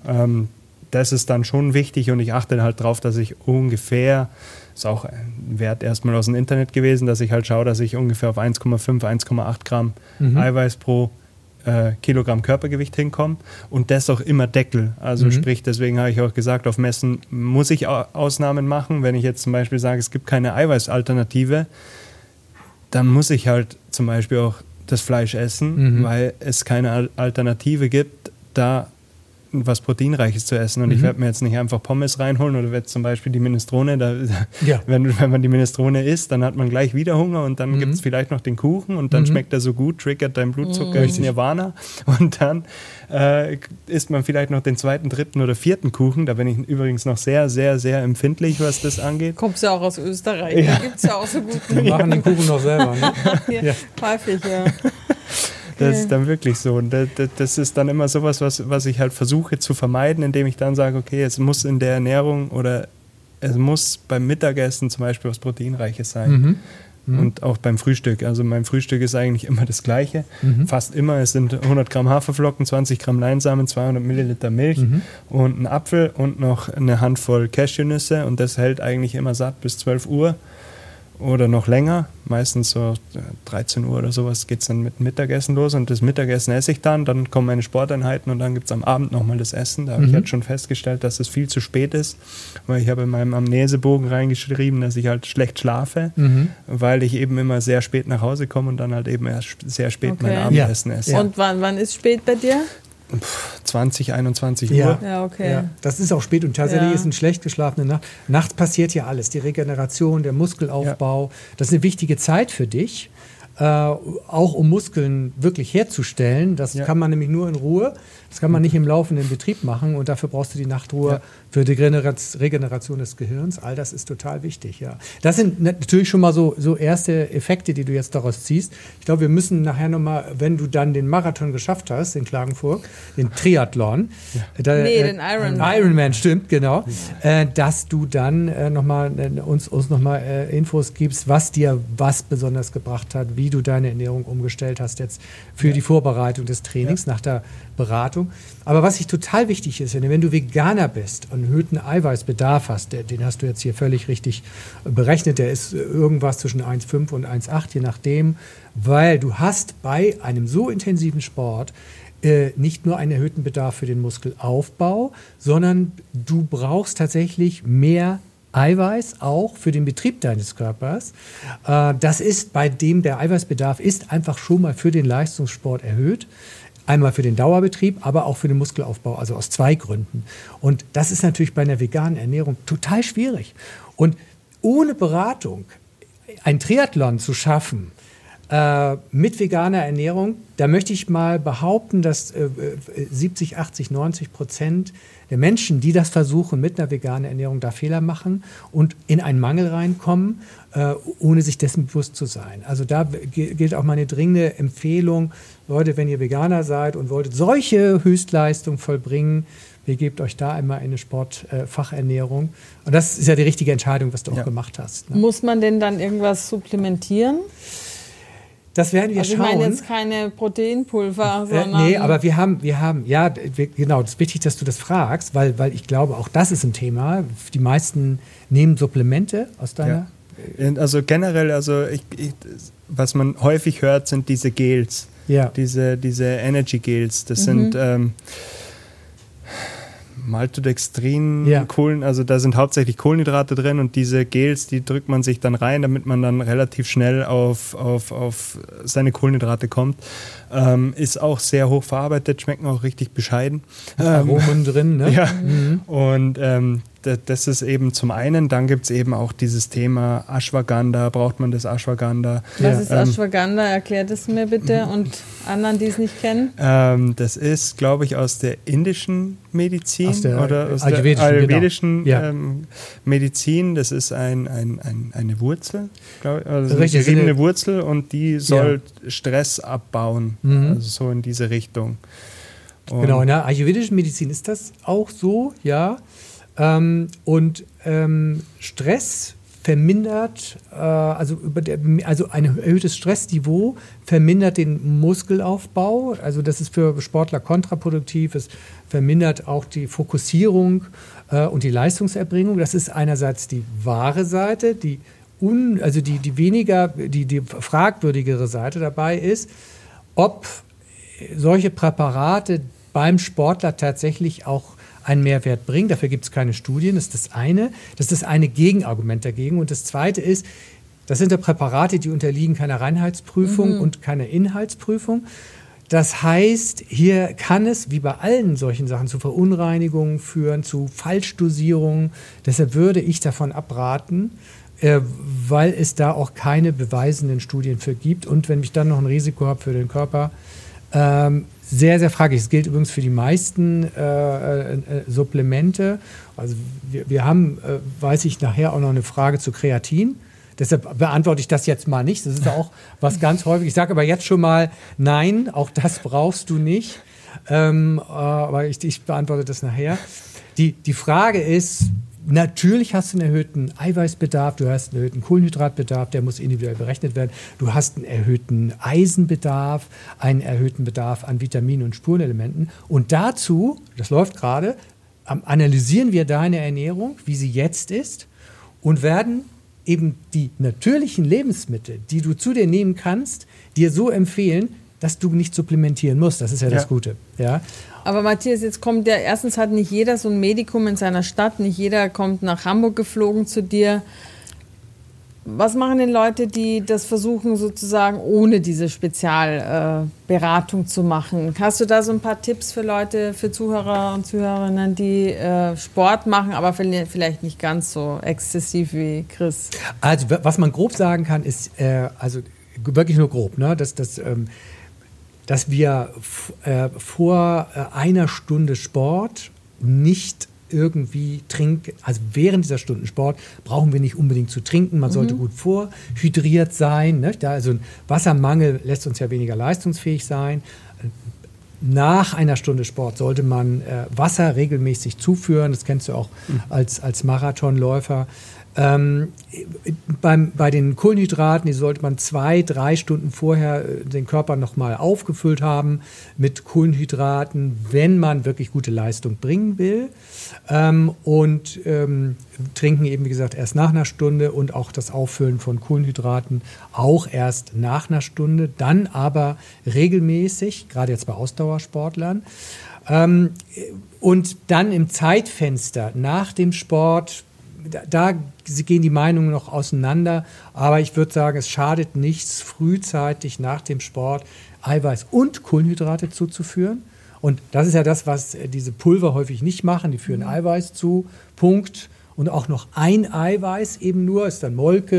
Das ist dann schon wichtig und ich achte halt drauf, dass ich ungefähr, ist auch ein Wert erstmal aus dem Internet gewesen, dass ich halt schaue, dass ich ungefähr auf 1,5, 1,8 Gramm Eiweiß pro Kilogramm Körpergewicht hinkommen und das auch immer Deckel. Also sprich, deswegen habe ich auch gesagt, auf Messen muss ich Ausnahmen machen. Wenn ich jetzt zum Beispiel sage, es gibt keine Eiweißalternative, dann muss ich halt zum Beispiel auch das Fleisch essen, weil es keine Alternative gibt, da was Proteinreiches zu essen. Und ich werde mir jetzt nicht einfach Pommes reinholen oder werde zum Beispiel die Minestrone, wenn man die Minestrone isst, dann hat man gleich wieder Hunger und dann gibt es vielleicht noch den Kuchen und dann schmeckt er so gut, triggert dein Blutzucker ins Nirvana und dann isst man vielleicht noch den 2., 3. oder 4. Kuchen. Da bin ich übrigens noch sehr, sehr, sehr empfindlich, was das angeht. Kommst ja auch aus Österreich, da gibt es ja auch so guten. Wir machen den Kuchen noch selber, ne? Häufig, ja. Das ist dann wirklich so. Und das ist dann immer sowas, was ich halt versuche zu vermeiden, indem ich dann sage, okay, es muss in der Ernährung oder es muss beim Mittagessen zum Beispiel was Proteinreiches sein. Und auch beim Frühstück. Also mein Frühstück ist eigentlich immer das Gleiche. Fast immer. Es sind 100 Gramm Haferflocken, 20 Gramm Leinsamen, 200 Milliliter Milch und ein Apfel und noch eine Handvoll Cashewnüsse. Und das hält eigentlich immer satt bis 12 Uhr. Oder noch länger, meistens so 13 Uhr oder sowas geht es dann mit Mittagessen los und das Mittagessen esse ich dann kommen meine Sporteinheiten und dann gibt es am Abend nochmal das Essen. Da habe ich halt schon festgestellt, dass es viel zu spät ist, weil ich habe in meinem Amnesebogen reingeschrieben, dass ich halt schlecht schlafe, weil ich eben immer sehr spät nach Hause komme und dann halt eben erst sehr spät mein Abendessen esse. Und wann ist spät bei dir? 20, 21 Uhr. Ja, okay. Ja, das ist auch spät und tatsächlich ist eine schlecht geschlafene Nacht. Nachts passiert ja alles, die Regeneration, der Muskelaufbau. Das ist eine wichtige Zeit für dich, auch um Muskeln wirklich herzustellen. Das kann man nämlich nur in Ruhe. Das kann man nicht im laufenden Betrieb machen und dafür brauchst du die Nachtruhe für die Regeneration des Gehirns. All das ist total wichtig. Ja. Das sind natürlich schon mal so erste Effekte, die du jetzt daraus ziehst. Ich glaube, wir müssen nachher nochmal, wenn du dann den Marathon geschafft hast in Klagenfurt, den Triathlon. Den Ironman. Ironman, stimmt, genau. Dass du dann nochmal uns nochmal Infos gibst, was dir was besonders gebracht hat, wie du deine Ernährung umgestellt hast jetzt für die Vorbereitung des Trainings nach der Beratung. Aber was ich total wichtig ist, wenn du Veganer bist und erhöhten Eiweißbedarf hast, den hast du jetzt hier völlig richtig berechnet, der ist irgendwas zwischen 1,5 und 1,8, je nachdem, weil du hast bei einem so intensiven Sport nicht nur einen erhöhten Bedarf für den Muskelaufbau, sondern du brauchst tatsächlich mehr Eiweiß auch für den Betrieb deines Körpers. Das ist bei dem der Eiweißbedarf ist einfach schon mal für den Leistungssport erhöht. Einmal für den Dauerbetrieb, aber auch für den Muskelaufbau, also aus 2 Gründen. Und das ist natürlich bei einer veganen Ernährung total schwierig. Und ohne Beratung ein Triathlon zu schaffen, mit veganer Ernährung, da möchte ich mal behaupten, dass 70, 80, 90% der Menschen, die das versuchen mit einer veganen Ernährung, da Fehler machen und in einen Mangel reinkommen, ohne sich dessen bewusst zu sein. Also da gilt auch meine dringende Empfehlung, Leute, wenn ihr Veganer seid und wolltet solche Höchstleistungen vollbringen, begebt euch da einmal in eine Sportfachernährung. Und das ist ja die richtige Entscheidung, was du auch gemacht hast. Ne? Muss man denn dann irgendwas supplementieren? Das werden wir schauen. Ich meine jetzt keine Proteinpulver, sondern... Nee, aber wir haben, genau, das ist wichtig, dass du das fragst, weil ich glaube, auch das ist ein Thema. Die meisten nehmen Supplemente aus deiner... Ja. Also generell, was man häufig hört, sind diese Gels. Ja. Diese Energy Gels. Das sind Maltodextrin, also da sind hauptsächlich Kohlenhydrate drin und diese Gels, die drückt man sich dann rein, damit man dann relativ schnell auf seine Kohlenhydrate kommt. Ist auch sehr hoch verarbeitet, schmecken auch richtig bescheiden. Aromen drin, ne? Ja, und das ist eben zum einen, dann gibt es eben auch dieses Thema Ashwagandha, braucht man das Ashwagandha? Was ist Ashwagandha? Erklärt es mir bitte und anderen, die es nicht kennen. Das ist, glaube ich, aus der indischen Medizin oder aus der ayurvedischen Medizin. Das ist eine Wurzel, glaube ich, also eine geriebene Wurzel und die soll Stress abbauen, also so in diese Richtung. Und genau, in der ayurvedischen Medizin ist das auch so, ja. Stress vermindert, also ein erhöhtes Stressniveau vermindert den Muskelaufbau. Also das ist für Sportler kontraproduktiv. Es vermindert auch die Fokussierung und die Leistungserbringung. Das ist einerseits die wahre Seite, die fragwürdigere Seite dabei ist, ob solche Präparate beim Sportler tatsächlich auch einen Mehrwert bringen. Dafür gibt es keine Studien. Das ist das eine. Das ist das eine Gegenargument dagegen. Und das zweite ist, das sind ja Präparate, die unterliegen keiner Reinheitsprüfung und keiner Inhaltsprüfung. Das heißt, hier kann es, wie bei allen solchen Sachen, zu Verunreinigungen führen, zu Falschdosierungen. Deshalb würde ich davon abraten, weil es da auch keine beweisenden Studien für gibt. Und wenn ich dann noch ein Risiko habe für den Körper, sehr, sehr fraglich. Das gilt übrigens für die meisten Supplemente. Also wir haben, weiß ich, nachher auch noch eine Frage zu Kreatin. Deshalb beantworte ich das jetzt mal nicht. Das ist auch was ganz häufig. Ich sage aber jetzt schon mal, nein, auch das brauchst du nicht. Aber ich beantworte das nachher. Die Frage ist, natürlich hast du einen erhöhten Eiweißbedarf, du hast einen erhöhten Kohlenhydratbedarf, der muss individuell berechnet werden. Du hast einen erhöhten Eisenbedarf, einen erhöhten Bedarf an Vitaminen und Spurenelementen. Und dazu, das läuft gerade, analysieren wir deine Ernährung, wie sie jetzt ist, und werden eben die natürlichen Lebensmittel, die du zu dir nehmen kannst, dir so empfehlen, dass du nicht supplementieren musst. Das ist ja das Gute. Ja. Aber Matthias, jetzt kommt ja, erstens hat nicht jeder so ein Medikum in seiner Stadt, nicht jeder kommt nach Hamburg geflogen zu dir. Was machen denn Leute, die das versuchen sozusagen ohne diese Spezialberatung zu machen? Hast du da so ein paar Tipps für Leute, für Zuhörer und Zuhörerinnen, die Sport machen, aber vielleicht nicht ganz so exzessiv wie Chris? Also was man grob sagen kann, ist, also wirklich nur grob, ne? Dass wir vor einer Stunde Sport nicht irgendwie trinken, also während dieser Stunden Sport brauchen wir nicht unbedingt zu trinken, man sollte gut vorhydriert sein, ne? Also ein Wassermangel lässt uns ja weniger leistungsfähig sein. Nach einer Stunde Sport sollte man Wasser regelmäßig zuführen, das kennst du auch als Marathonläufer. Bei den Kohlenhydraten, die sollte man 2-3 Stunden vorher den Körper nochmal aufgefüllt haben mit Kohlenhydraten, wenn man wirklich gute Leistung bringen will. Trinken eben, wie gesagt, erst nach einer Stunde und auch das Auffüllen von Kohlenhydraten auch erst nach einer Stunde, dann aber regelmäßig, gerade jetzt bei Ausdauersportlern. Und dann im Zeitfenster nach dem Sport, da gehen die Meinungen noch auseinander, aber ich würde sagen, es schadet nichts, frühzeitig nach dem Sport Eiweiß und Kohlenhydrate zuzuführen. Und das ist ja das, was diese Pulver häufig nicht machen. Die führen Eiweiß zu, Punkt. Und auch noch ein Eiweiß eben nur, ist dann Molke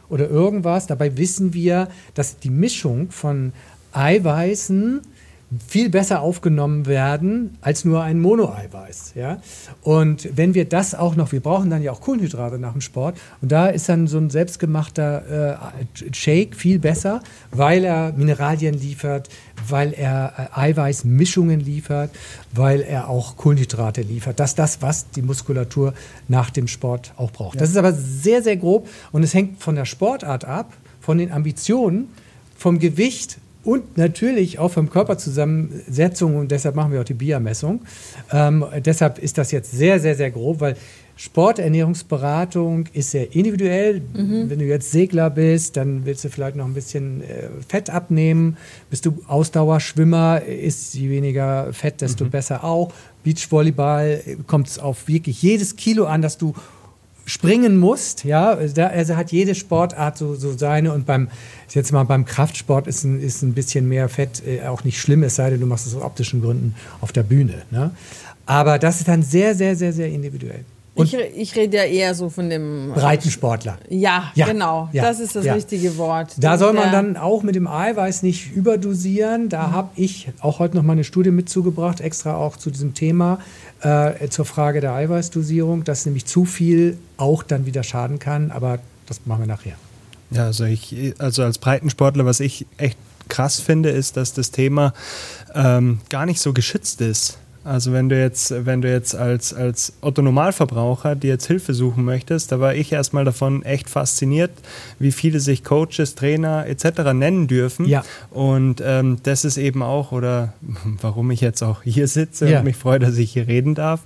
oder irgendwas. Dabei wissen wir, dass die Mischung von Eiweißen viel besser aufgenommen werden als nur ein Monoeiweiß. Ja? Und wenn wir das auch noch, wir brauchen dann ja auch Kohlenhydrate nach dem Sport, und da ist dann so ein selbstgemachter Shake viel besser, weil er Mineralien liefert, weil er Eiweißmischungen liefert, weil er auch Kohlenhydrate liefert. Das ist das, was die Muskulatur nach dem Sport auch braucht. Ja. Das ist aber sehr, sehr grob, und es hängt von der Sportart ab, von den Ambitionen, vom Gewicht und natürlich auch vom Körperzusammensetzung, und deshalb machen wir auch die BIA-Messung. Deshalb ist das jetzt sehr, sehr, sehr grob, weil Sporternährungsberatung ist sehr individuell. Wenn du jetzt Segler bist, dann willst du vielleicht noch ein bisschen Fett abnehmen. Bist du Ausdauerschwimmer, ist je weniger Fett, desto besser auch. Beachvolleyball kommt es auf wirklich jedes Kilo an, das du springen musst, ja, also hat jede Sportart so seine, und beim Kraftsport ist ein bisschen mehr Fett auch nicht schlimm, es sei denn, du machst es aus optischen Gründen auf der Bühne, ne? Aber das ist dann sehr, sehr, sehr, sehr individuell. Und ich rede ja eher so von dem Breitensportler. Ja, genau. Ja, das ist das richtige Wort. Da soll man dann auch mit dem Eiweiß nicht überdosieren. Da habe ich auch heute noch mal eine Studie mit zugebracht, extra auch zu diesem Thema, zur Frage der Eiweißdosierung, dass nämlich zu viel auch dann wieder schaden kann. Aber das machen wir nachher. Ja, also als Breitensportler, was ich echt krass finde, ist, dass das Thema gar nicht so geschützt ist. Also wenn du jetzt als Otto-Normalverbraucher dir jetzt Hilfe suchen möchtest, da war ich erstmal davon echt fasziniert, wie viele sich Coaches, Trainer etc. nennen dürfen. Ja. Und das ist eben auch, oder warum ich jetzt auch hier sitze und mich freue, dass ich hier reden darf,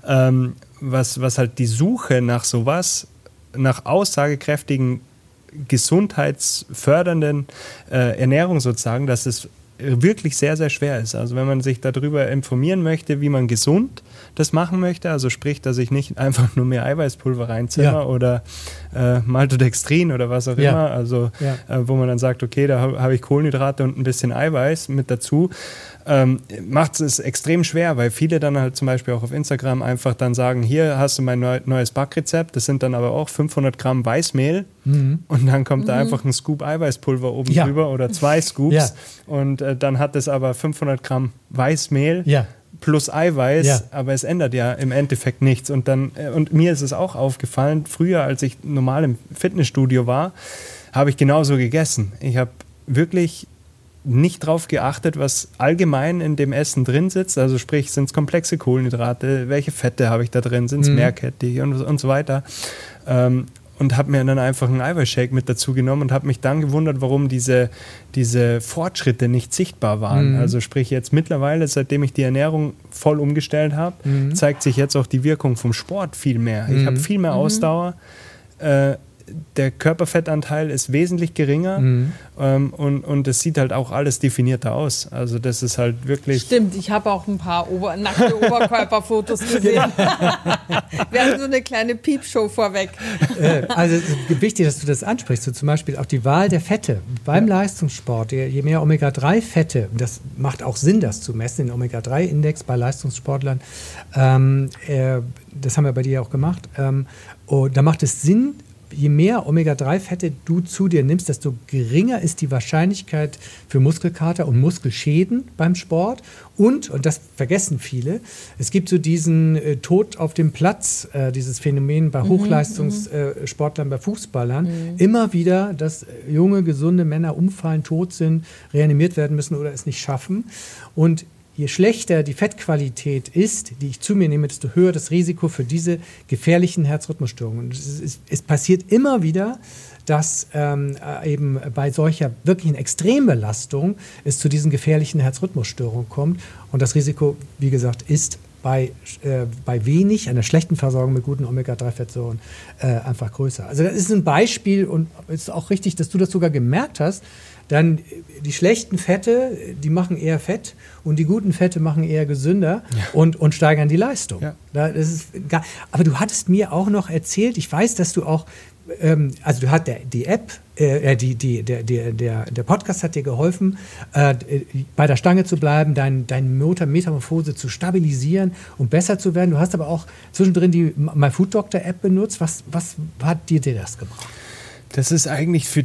was halt die Suche nach sowas, nach aussagekräftigen, gesundheitsfördernden Ernährung sozusagen, dass es wirklich sehr, sehr schwer ist. Also wenn man sich darüber informieren möchte, wie man gesund das machen möchte, also sprich, dass ich nicht einfach nur mehr Eiweißpulver reinzimmer oder Maltodextrin oder was auch immer, also wo man dann sagt, okay, da habe ich Kohlenhydrate und ein bisschen Eiweiß mit dazu, macht es extrem schwer, weil viele dann halt zum Beispiel auch auf Instagram einfach dann sagen, hier hast du mein neues Backrezept, das sind dann aber auch 500 Gramm Weißmehl und dann kommt da einfach ein Scoop Eiweißpulver oben drüber oder 2 Scoops und dann hat es aber 500 Gramm Weißmehl plus Eiweiß, aber es ändert ja im Endeffekt nichts. Und mir ist es auch aufgefallen, früher, als ich normal im Fitnessstudio war, habe ich genauso gegessen. Ich habe wirklich nicht drauf geachtet, was allgemein in dem Essen drin sitzt. Also sprich, sind es komplexe Kohlenhydrate, welche Fette habe ich da drin, sind es mehrkettig und so weiter. Und habe mir dann einfach einen Eiweißshake mit dazu genommen und habe mich dann gewundert, warum diese Fortschritte nicht sichtbar waren. Also sprich jetzt mittlerweile, seitdem ich die Ernährung voll umgestellt habe, zeigt sich jetzt auch die Wirkung vom Sport viel mehr. Ich habe viel mehr Ausdauer. Der Körperfettanteil ist wesentlich geringer und es sieht halt auch alles definierter aus. Also das ist halt wirklich... Stimmt, ich habe auch ein paar nackte Oberkörperfotos gesehen. Wir hatten so eine kleine Piepshow vorweg. Also es ist wichtig, dass du das ansprichst. So zum Beispiel auch die Wahl der Fette beim Leistungssport. Je mehr Omega-3-Fette, das macht auch Sinn, das zu messen, den Omega-3-Index bei Leistungssportlern. Das haben wir bei dir auch gemacht. Und da macht es Sinn, je mehr Omega-3-Fette du zu dir nimmst, desto geringer ist die Wahrscheinlichkeit für Muskelkater und Muskelschäden beim Sport. Und das vergessen viele, es gibt so diesen Tod auf dem Platz, dieses Phänomen bei Hochleistungssportlern, bei Fußballern, immer wieder, dass junge, gesunde Männer umfallen, tot sind, reanimiert werden müssen oder es nicht schaffen. Und je schlechter die Fettqualität ist, die ich zu mir nehme, desto höher das Risiko für diese gefährlichen Herzrhythmusstörungen. Und es passiert immer wieder, dass eben bei solcher wirklichen Extrembelastung es zu diesen gefährlichen Herzrhythmusstörungen kommt. Und das Risiko, wie gesagt, ist bei wenig, einer schlechten Versorgung mit guten Omega-3-Fettsäuren einfach größer. Also das ist ein Beispiel, und es ist auch richtig, dass du das sogar gemerkt hast. Dann die schlechten Fette, die machen eher Fett, und die guten Fette machen eher gesünder und steigern die Leistung. Ja. Das ist aber du hattest mir auch noch erzählt, ich weiß, dass du auch, also du hast die App, der Podcast hat dir geholfen, bei der Stange zu bleiben, deine Metamorphose zu stabilisieren und besser zu werden. Du hast aber auch zwischendrin die MyFoodDoctor App benutzt. Was hat dir das gebracht? Das ist eigentlich für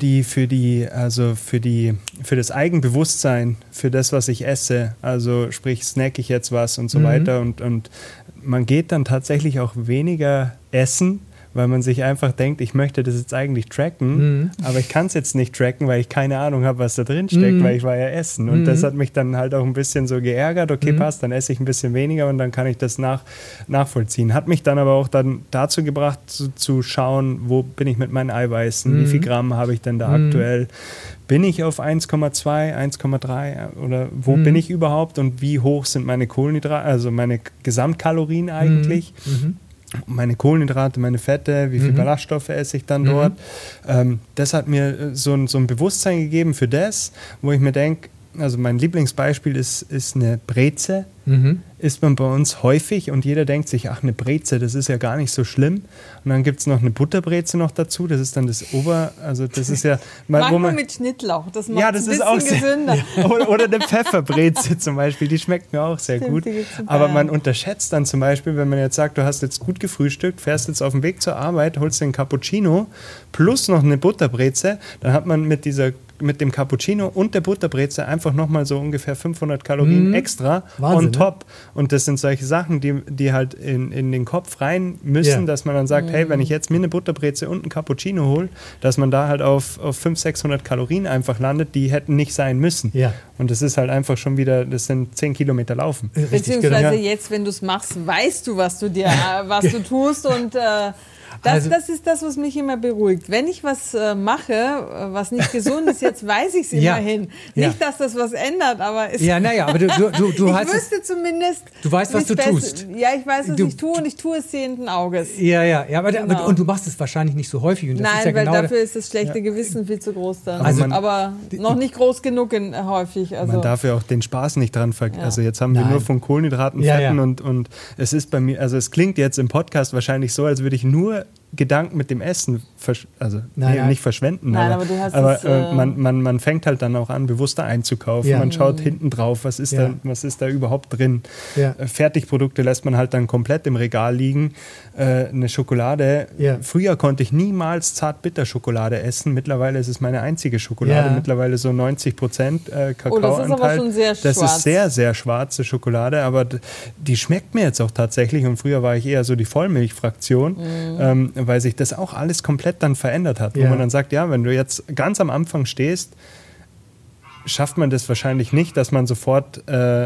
das Eigenbewusstsein, für das, was ich esse. Also sprich, snack ich jetzt was und so weiter. Und man geht dann tatsächlich auch weniger essen, weil man sich einfach denkt, ich möchte das jetzt eigentlich tracken, aber ich kann es jetzt nicht tracken, weil ich keine Ahnung habe, was da drin steckt, weil ich war ja essen. Und das hat mich dann halt auch ein bisschen so geärgert. Okay, passt, dann esse ich ein bisschen weniger und dann kann ich das nachvollziehen. Hat mich dann aber auch dann dazu gebracht, zu schauen, wo bin ich mit meinen Eiweißen, wie viel Gramm habe ich denn da aktuell? Bin ich auf 1,2, 1,3 oder wo bin ich überhaupt und wie hoch sind meine Kohlenhydrate, also meine Gesamtkalorien eigentlich? Meine Kohlenhydrate, meine Fette, wie viel Ballaststoffe esse ich dann dort. Das hat mir so ein Bewusstsein gegeben für das, wo ich mir denke, also mein Lieblingsbeispiel ist eine Breze. Isst man bei uns häufig und jeder denkt sich, ach, eine Breze, das ist ja gar nicht so schlimm. Und dann gibt es noch eine Butterbreze noch dazu, das ist dann das also das ist ja... Manchmal mit Schnittlauch, das macht es ein bisschen gesünder. Oder eine Pfefferbreze zum Beispiel, die schmeckt mir auch sehr gut. Aber man unterschätzt dann zum Beispiel, wenn man jetzt sagt, du hast jetzt gut gefrühstückt, fährst jetzt auf dem Weg zur Arbeit, holst dir einen Cappuccino plus noch eine Butterbreze, dann hat man mit dem Cappuccino und der Butterbreze einfach nochmal so ungefähr 500 Kalorien extra Wahnsinn, on top. Und das sind solche Sachen, die halt in den Kopf rein müssen, dass man dann sagt, hey, wenn ich jetzt mir eine Butterbreze und einen Cappuccino hole, dass man da halt auf 500, 600 Kalorien einfach landet, die hätten nicht sein müssen. Ja. Und das ist halt einfach schon wieder, das sind 10 Kilometer Laufen. Beziehungsweise jetzt, wenn du es machst, weißt du, was du tust und das ist das, was mich immer beruhigt. Wenn ich was mache, was nicht gesund ist, jetzt weiß ich es immerhin. Nicht, dass das was ändert, aber es aber du ich wüsste zumindest... Du weißt, was du tust. Ja, ich weiß, was ich tue und ich tue es sehenden Auges. Aber und du machst es wahrscheinlich nicht so häufig. Und das Nein, ist ja weil genau dafür ist das schlechte Gewissen viel zu groß dann. Aber noch nicht groß genug häufig. Also. Man darf ja auch den Spaß nicht dran Also jetzt haben wir nur von Kohlenhydraten, Fetten und es ist bei mir, also es klingt jetzt im Podcast wahrscheinlich so, als würde ich nur Gedanken mit dem Essen nicht verschwenden. Nein, aber du hast man fängt halt dann auch an, bewusster einzukaufen. Man schaut hinten drauf, was ist da überhaupt drin. Fertigprodukte lässt man halt dann komplett im Regal liegen. Eine Schokolade. Früher konnte ich niemals Zartbitterschokolade essen. Mittlerweile ist es meine einzige Schokolade. Mittlerweile so 90% Kakaoanteil. Das ist aber schon sehr schwarz. Das ist sehr, sehr schwarze Schokolade, aber die schmeckt mir jetzt auch tatsächlich. Und früher war ich eher so die Vollmilchfraktion. Weil sich das auch alles komplett dann verändert hat. Wo man dann sagt, wenn du jetzt ganz am Anfang stehst, schafft man das wahrscheinlich nicht, dass man sofort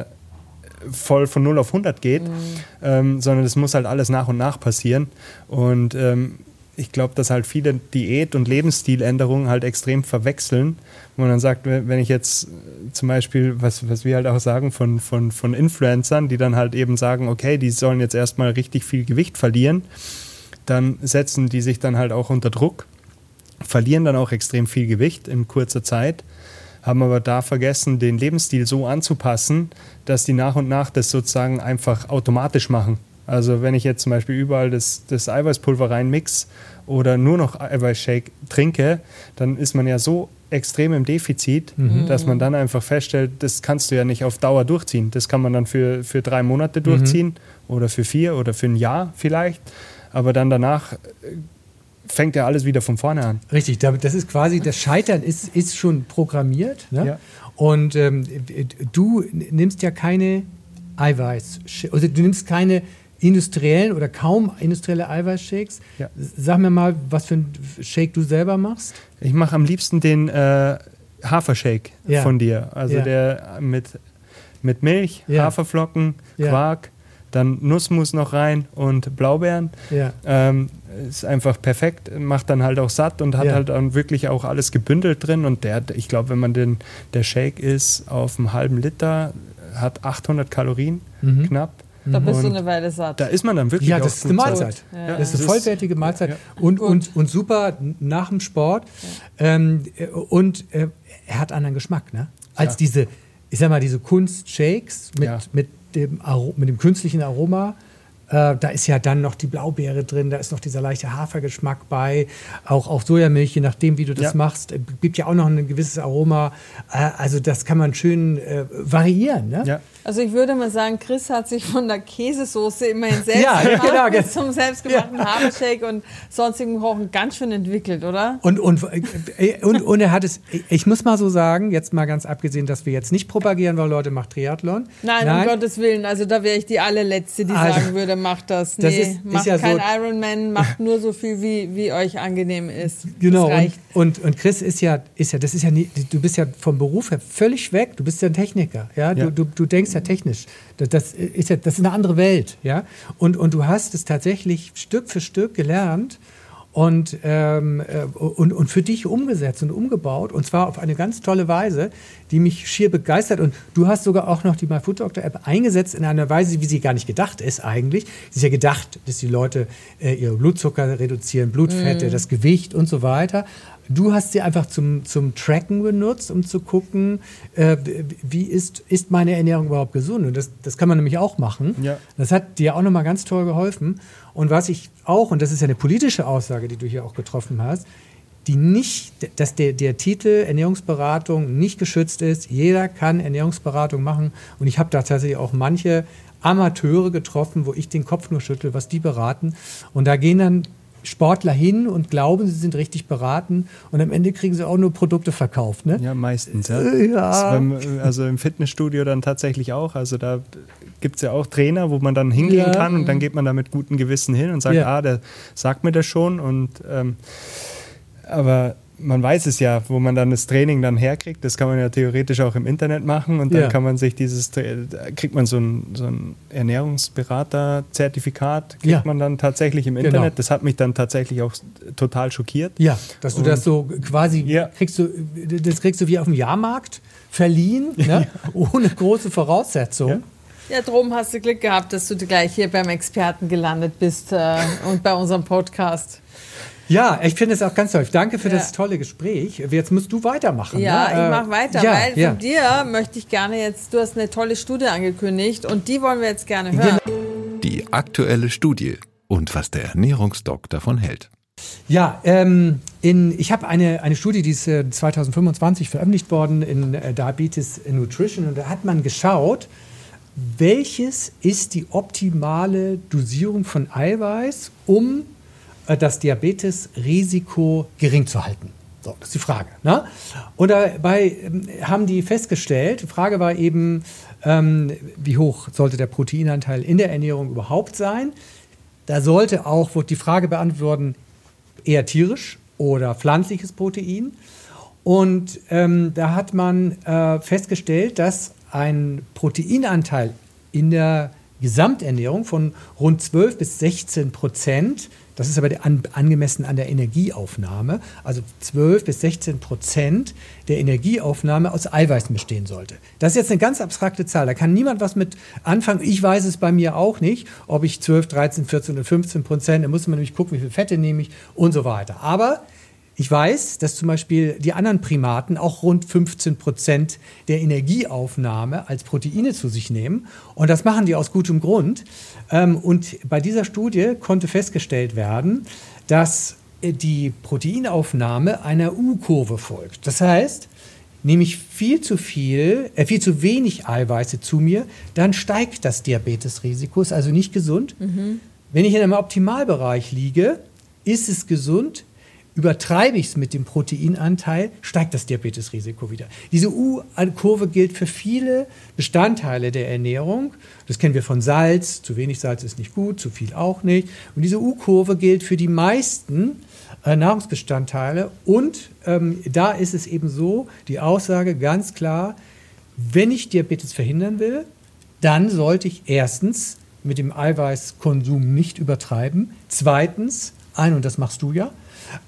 voll von 0 auf 100 geht, sondern das muss halt alles nach und nach passieren. Und ich glaube, dass halt viele Diät- und Lebensstiländerungen halt extrem verwechseln, wo man dann sagt, wenn ich jetzt zum Beispiel, was wir halt auch sagen von Influencern, die dann halt eben sagen, okay, die sollen jetzt erstmal richtig viel Gewicht verlieren, dann setzen die sich dann halt auch unter Druck, verlieren dann auch extrem viel Gewicht in kurzer Zeit, haben aber da vergessen, den Lebensstil so anzupassen, dass die nach und nach das sozusagen einfach automatisch machen. Also wenn ich jetzt zum Beispiel überall das Eiweißpulver reinmix oder nur noch Eiweißshake trinke, dann ist man ja so extrem im Defizit, dass man dann einfach feststellt, das kannst du ja nicht auf Dauer durchziehen. Das kann man dann für 3 Monate durchziehen oder für 4 oder für ein Jahr vielleicht. Aber dann danach fängt ja alles wieder von vorne an. Richtig, das ist quasi, das Scheitern ist schon programmiert. Ne? Ja. Und du nimmst ja keine also du nimmst keine industriellen oder kaum industrielle Eiweißshakes. Ja. Sag mir mal, was für einen Shake du selber machst. Ich mache am liebsten den Hafershake von dir. Also der mit Milch, Haferflocken, Quark, dann Nussmus noch rein und Blaubeeren. Ja. Ist einfach perfekt, macht dann halt auch satt und hat halt dann wirklich auch alles gebündelt drin. Und ich glaube, wenn man der Shake ist auf einem halben Liter, hat 800 Kalorien knapp. Da bist du eine Weile satt. Da ist man dann wirklich das ist eine Mahlzeit. Ja. Das ist eine vollwertige Mahlzeit. Ja. Und super nach dem Sport. Ja. Er hat anderen Geschmack, ne? Als diese, ich sag mal, diese Kunstshakes mit dem künstlichen Aroma. Da ist ja dann noch die Blaubeere drin, da ist noch dieser leichte Hafergeschmack bei, auch Sojamilch, je nachdem, wie du das machst, gibt ja auch noch ein gewisses Aroma. Also das kann man schön variieren. Ne? Ja. Also ich würde mal sagen, Chris hat sich von der Käsesoße immerhin selbst gemacht, bis zum selbstgemachten Hafershake und sonstigen Kochen ganz schön entwickelt, oder? Und er hat es, ich muss mal so sagen, jetzt mal ganz abgesehen, dass wir jetzt nicht propagieren, weil Leute macht Triathlon. Nein, um Gottes Willen, also da wäre ich die allerletzte, die sagen würde, macht das. Nee, macht ja kein Ironman, macht nur so viel, wie euch angenehm ist. Genau, und Chris du bist ja vom Beruf her völlig weg, du bist ja ein Techniker, ja? Du denkst ja technisch, das ist eine andere Welt, ja, und du hast es tatsächlich Stück für Stück gelernt und für dich umgesetzt und umgebaut, und zwar auf eine ganz tolle Weise, die mich schier begeistert. Und du hast sogar auch noch die MyFoodDoctor-App eingesetzt in einer Weise, wie sie gar nicht gedacht ist eigentlich. Sie ist ja gedacht, dass die Leute ihre Blutzucker reduzieren, Blutfette, das Gewicht und so weiter. Du hast sie einfach zum Tracken benutzt, um zu gucken, wie ist meine Ernährung überhaupt gesund. Und das kann man nämlich auch machen. Ja. Das hat dir auch nochmal ganz toll geholfen. Und was ich auch, und das ist ja eine politische Aussage, die du hier auch getroffen hast, dass der Titel Ernährungsberatung nicht geschützt ist. Jeder kann Ernährungsberatung machen. Und ich habe da tatsächlich auch manche Amateure getroffen, wo ich den Kopf nur schüttel, was die beraten. Und da gehen dann Sportler hin und glauben, sie sind richtig beraten, und am Ende kriegen sie auch nur Produkte verkauft. Ne? Ja, meistens. Ja. Also im Fitnessstudio dann tatsächlich auch. Also da gibt es ja auch Trainer, wo man dann hingehen kann, und dann geht man da mit gutem Gewissen hin und sagt, der sagt mir das schon. Aber man weiß es ja, wo man dann das Training dann herkriegt. Das kann man ja theoretisch auch im Internet machen, und dann kann man sich kriegt man so ein Ernährungsberater-Zertifikat, kriegt man dann tatsächlich im Internet. Genau. Das hat mich dann tatsächlich auch total schockiert. Ja, dass du das so quasi kriegst du wie auf dem Jahrmarkt verliehen, ne? Ohne große Voraussetzungen. Ja, drum hast du Glück gehabt, dass du gleich hier beim Experten gelandet bist und bei unserem Podcast. Ja, ich finde es auch ganz toll. Danke für das tolle Gespräch. Jetzt musst du weitermachen. Ja, ne? Ich mache weiter, weil von dir möchte ich gerne jetzt, du hast eine tolle Studie angekündigt, und die wollen wir jetzt gerne hören. Die aktuelle Studie und was der Ernährungsdoc davon hält. Ja, ich habe eine Studie, die ist 2025 veröffentlicht worden in Diabetes Nutrition, und da hat man geschaut, welches ist die optimale Dosierung von Eiweiß, um das Diabetesrisiko gering zu halten. So, das ist die Frage. Ne? Und dabei haben die festgestellt, die Frage war eben, wie hoch sollte der Proteinanteil in der Ernährung überhaupt sein? Da sollte auch, wurde die Frage beantwortet worden, eher tierisch oder pflanzliches Protein. Und da hat man festgestellt, dass ein Proteinanteil in der Gesamternährung von rund 12 bis 16%, das ist aber angemessen an der Energieaufnahme, also 12 bis 16% der Energieaufnahme aus Eiweißen bestehen sollte. Das ist jetzt eine ganz abstrakte Zahl, da kann niemand was mit anfangen. Ich weiß es bei mir auch nicht, ob ich 12, 13, 14 oder 15%, da muss man nämlich gucken, wie viel Fette nehme ich und so weiter. Aber ich weiß, dass zum Beispiel die anderen Primaten auch rund 15% der Energieaufnahme als Proteine zu sich nehmen. Und das machen die aus gutem Grund. Und bei dieser Studie konnte festgestellt werden, dass die Proteinaufnahme einer U-Kurve folgt. Das heißt, nehme ich viel zu wenig Eiweiße zu mir, dann steigt das Diabetesrisiko, ist also nicht gesund. Wenn ich in einem Optimalbereich liege, ist es gesund. Übertreibe ich es mit dem Proteinanteil, steigt das Diabetesrisiko wieder. Diese U-Kurve gilt für viele Bestandteile der Ernährung. Das kennen wir von Salz. Zu wenig Salz ist nicht gut, zu viel auch nicht. Und diese U-Kurve gilt für die meisten Nahrungsbestandteile. Und da ist es eben so, die Aussage ganz klar, wenn ich Diabetes verhindern will, dann sollte ich erstens mit dem Eiweißkonsum nicht übertreiben. Zweitens, und das machst du ja,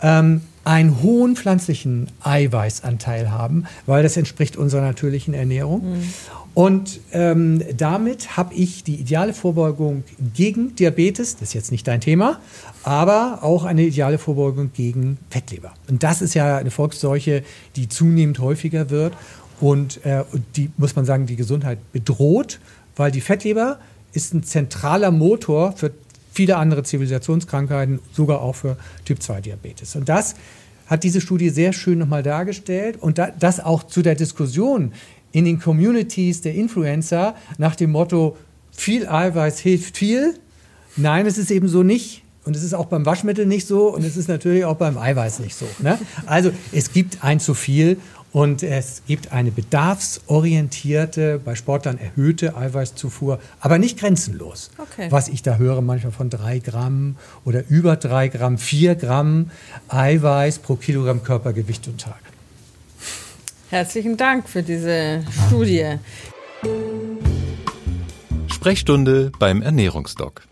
einen hohen pflanzlichen Eiweißanteil haben, weil das entspricht unserer natürlichen Ernährung. Und damit habe ich die ideale Vorbeugung gegen Diabetes, das ist jetzt nicht dein Thema, aber auch eine ideale Vorbeugung gegen Fettleber. Und das ist ja eine Volksseuche, die zunehmend häufiger wird und die, muss man sagen, die Gesundheit bedroht, weil die Fettleber ist ein zentraler Motor für viele andere Zivilisationskrankheiten, sogar auch für Typ-2-Diabetes. Und das hat diese Studie sehr schön nochmal dargestellt und das auch zu der Diskussion in den Communities der Influencer nach dem Motto, viel Eiweiß hilft viel. Nein, es ist eben so nicht. Und es ist auch beim Waschmittel nicht so und es ist natürlich auch beim Eiweiß nicht so. Ne? Also es gibt ein zu viel und es gibt eine bedarfsorientierte, bei Sportlern erhöhte Eiweißzufuhr, aber nicht grenzenlos. Okay. Was ich da höre, manchmal von 3 Gramm oder über 3 Gramm, 4 Gramm Eiweiß pro Kilogramm Körpergewicht und Tag. Herzlichen Dank für diese Studie. Sprechstunde beim Ernährungsdoc.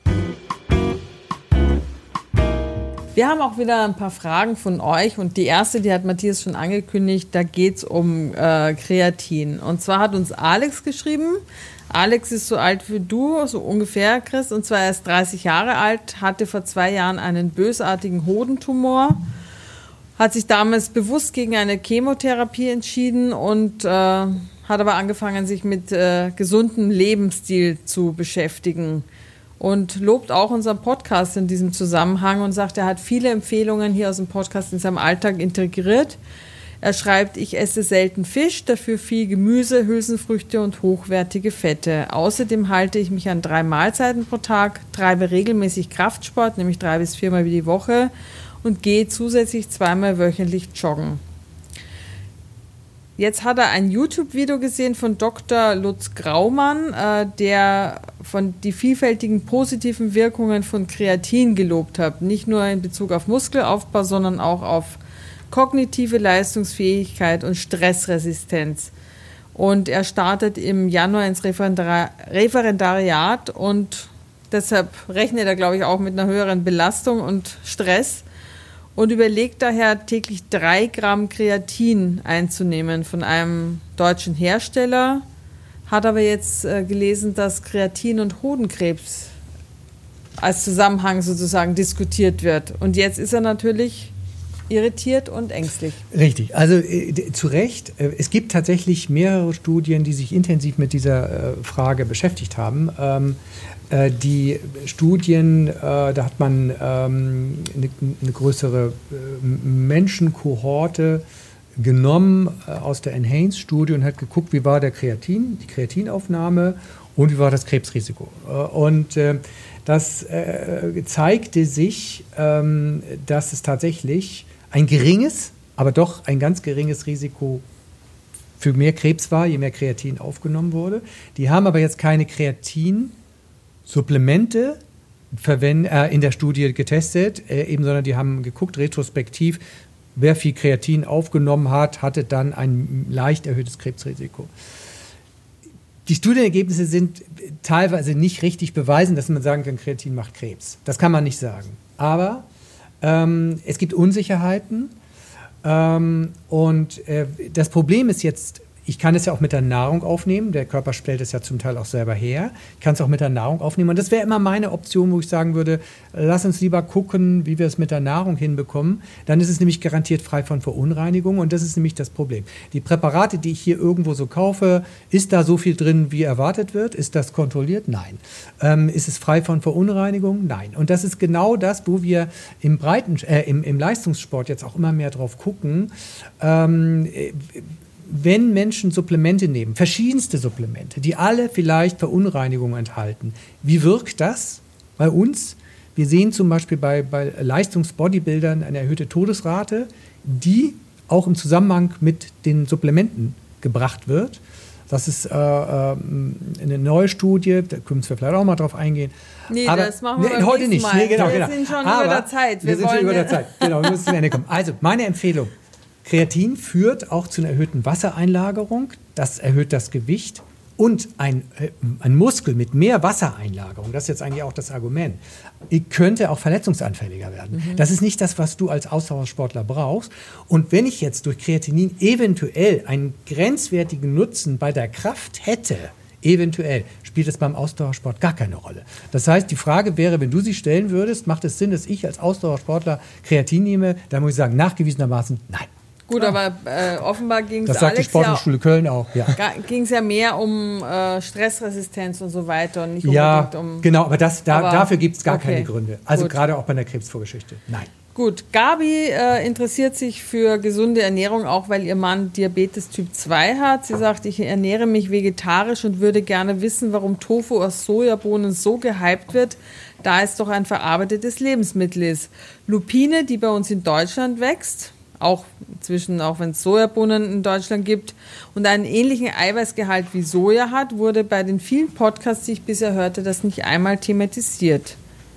Wir haben auch wieder ein paar Fragen von euch und die erste, die hat Matthias schon angekündigt, da geht es um Kreatin. Und zwar hat uns Alex geschrieben. Alex ist so alt wie du, so ungefähr, Chris, und zwar er ist 30 Jahre alt, hatte vor 2 Jahren einen bösartigen Hodentumor, hat sich damals bewusst gegen eine Chemotherapie entschieden und hat aber angefangen, sich mit gesundem Lebensstil zu beschäftigen. Und lobt auch unseren Podcast in diesem Zusammenhang und sagt, er hat viele Empfehlungen hier aus dem Podcast in seinem Alltag integriert. Er schreibt, ich esse selten Fisch, dafür viel Gemüse, Hülsenfrüchte und hochwertige Fette. Außerdem halte ich mich an 3 Mahlzeiten pro Tag, treibe regelmäßig Kraftsport, nämlich 3 bis 4 Mal die Woche und gehe zusätzlich 2-mal wöchentlich joggen. Jetzt hat er ein YouTube-Video gesehen von Dr. Lutz Graumann, der von die vielfältigen positiven Wirkungen von Kreatin gelobt hat. Nicht nur in Bezug auf Muskelaufbau, sondern auch auf kognitive Leistungsfähigkeit und Stressresistenz. Und er startet im Januar ins Referendariat und deshalb rechnet er, glaube ich, auch mit einer höheren Belastung und Stress. Und überlegt daher, täglich 3 Gramm Kreatin einzunehmen von einem deutschen Hersteller. Hat aber jetzt gelesen, dass Kreatin und Hodenkrebs als Zusammenhang sozusagen diskutiert wird. Und jetzt ist er natürlich irritiert und ängstlich. Richtig, also zu Recht. Es gibt tatsächlich mehrere Studien, die sich intensiv mit dieser Frage beschäftigt haben. Die Studien, da hat man eine größere Menschenkohorte genommen aus der Enhance-Studie und hat geguckt, wie war die Kreatinaufnahme und wie war das Krebsrisiko. Und das zeigte sich, dass es tatsächlich ein geringes, aber doch ein ganz geringes Risiko für mehr Krebs war, je mehr Kreatin aufgenommen wurde. Die haben aber jetzt keine Kreatin-Supplemente in der Studie getestet, sondern die haben geguckt, retrospektiv, wer viel Kreatin aufgenommen hat, hatte dann ein leicht erhöhtes Krebsrisiko. Die Studienergebnisse sind teilweise nicht richtig beweisen, dass man sagen kann, Kreatin macht Krebs. Das kann man nicht sagen. Aber es gibt Unsicherheiten und das Problem ist jetzt, ich kann es ja auch mit der Nahrung aufnehmen, der Körper stellt es ja zum Teil auch selber her, ich kann es auch mit der Nahrung aufnehmen und das wäre immer meine Option, wo ich sagen würde, lass uns lieber gucken, wie wir es mit der Nahrung hinbekommen, dann ist es nämlich garantiert frei von Verunreinigung und das ist nämlich das Problem. Die Präparate, die ich hier irgendwo so kaufe, ist da so viel drin, wie erwartet wird? Ist das kontrolliert? Nein. Ist es frei von Verunreinigung? Nein. Und das ist genau das, wo wir im Leistungssport jetzt auch immer mehr drauf gucken, wenn Menschen Supplemente nehmen, verschiedenste Supplemente, die alle vielleicht Verunreinigungen enthalten, wie wirkt das bei uns? Wir sehen zum Beispiel bei Leistungsbodybuildern eine erhöhte Todesrate, die auch im Zusammenhang mit den Supplementen gebracht wird. Das ist eine neue Studie, da können wir vielleicht auch mal drauf eingehen. Nee, aber das machen wir heute nicht. Mal. Nee, genau. Wir sind schon über der Zeit. Wir sind schon über der Zeit. Genau, wir müssen zum Ende kommen. Also, meine Empfehlung. Kreatin führt auch zu einer erhöhten Wassereinlagerung, das erhöht das Gewicht und ein Muskel mit mehr Wassereinlagerung, das ist jetzt eigentlich auch das Argument, könnte auch verletzungsanfälliger werden. Das ist nicht das, was du als Ausdauersportler brauchst. Und wenn ich jetzt durch Kreatinin eventuell einen grenzwertigen Nutzen bei der Kraft hätte, eventuell spielt es beim Ausdauersport gar keine Rolle. Das heißt, die Frage wäre, wenn du sie stellen würdest, macht es Sinn, dass ich als Ausdauersportler Kreatin nehme? Da muss ich sagen, nachgewiesenermaßen nein. Gut, aber offenbar ging es Das sagt die Sporthochschule Köln auch, ja. Ging es ja mehr um Stressresistenz und so weiter und nicht Ja, unbedingt um... genau, aber dafür gibt es gar keine Gründe. Also gut. gerade auch bei der Krebsvorgeschichte. Nein. Gut, Gabi interessiert sich für gesunde Ernährung, auch weil ihr Mann Diabetes Typ 2 hat. Sie sagt, ich ernähre mich vegetarisch und würde gerne wissen, warum Tofu aus Sojabohnen so gehypt wird, da es doch ein verarbeitetes Lebensmittel ist. Lupine, die bei uns in Deutschland wächst, auch wenn es Sojabohnen in Deutschland gibt und einen ähnlichen Eiweißgehalt wie Soja hat, wurde bei den vielen Podcasts, die ich bisher hörte, das nicht einmal thematisiert.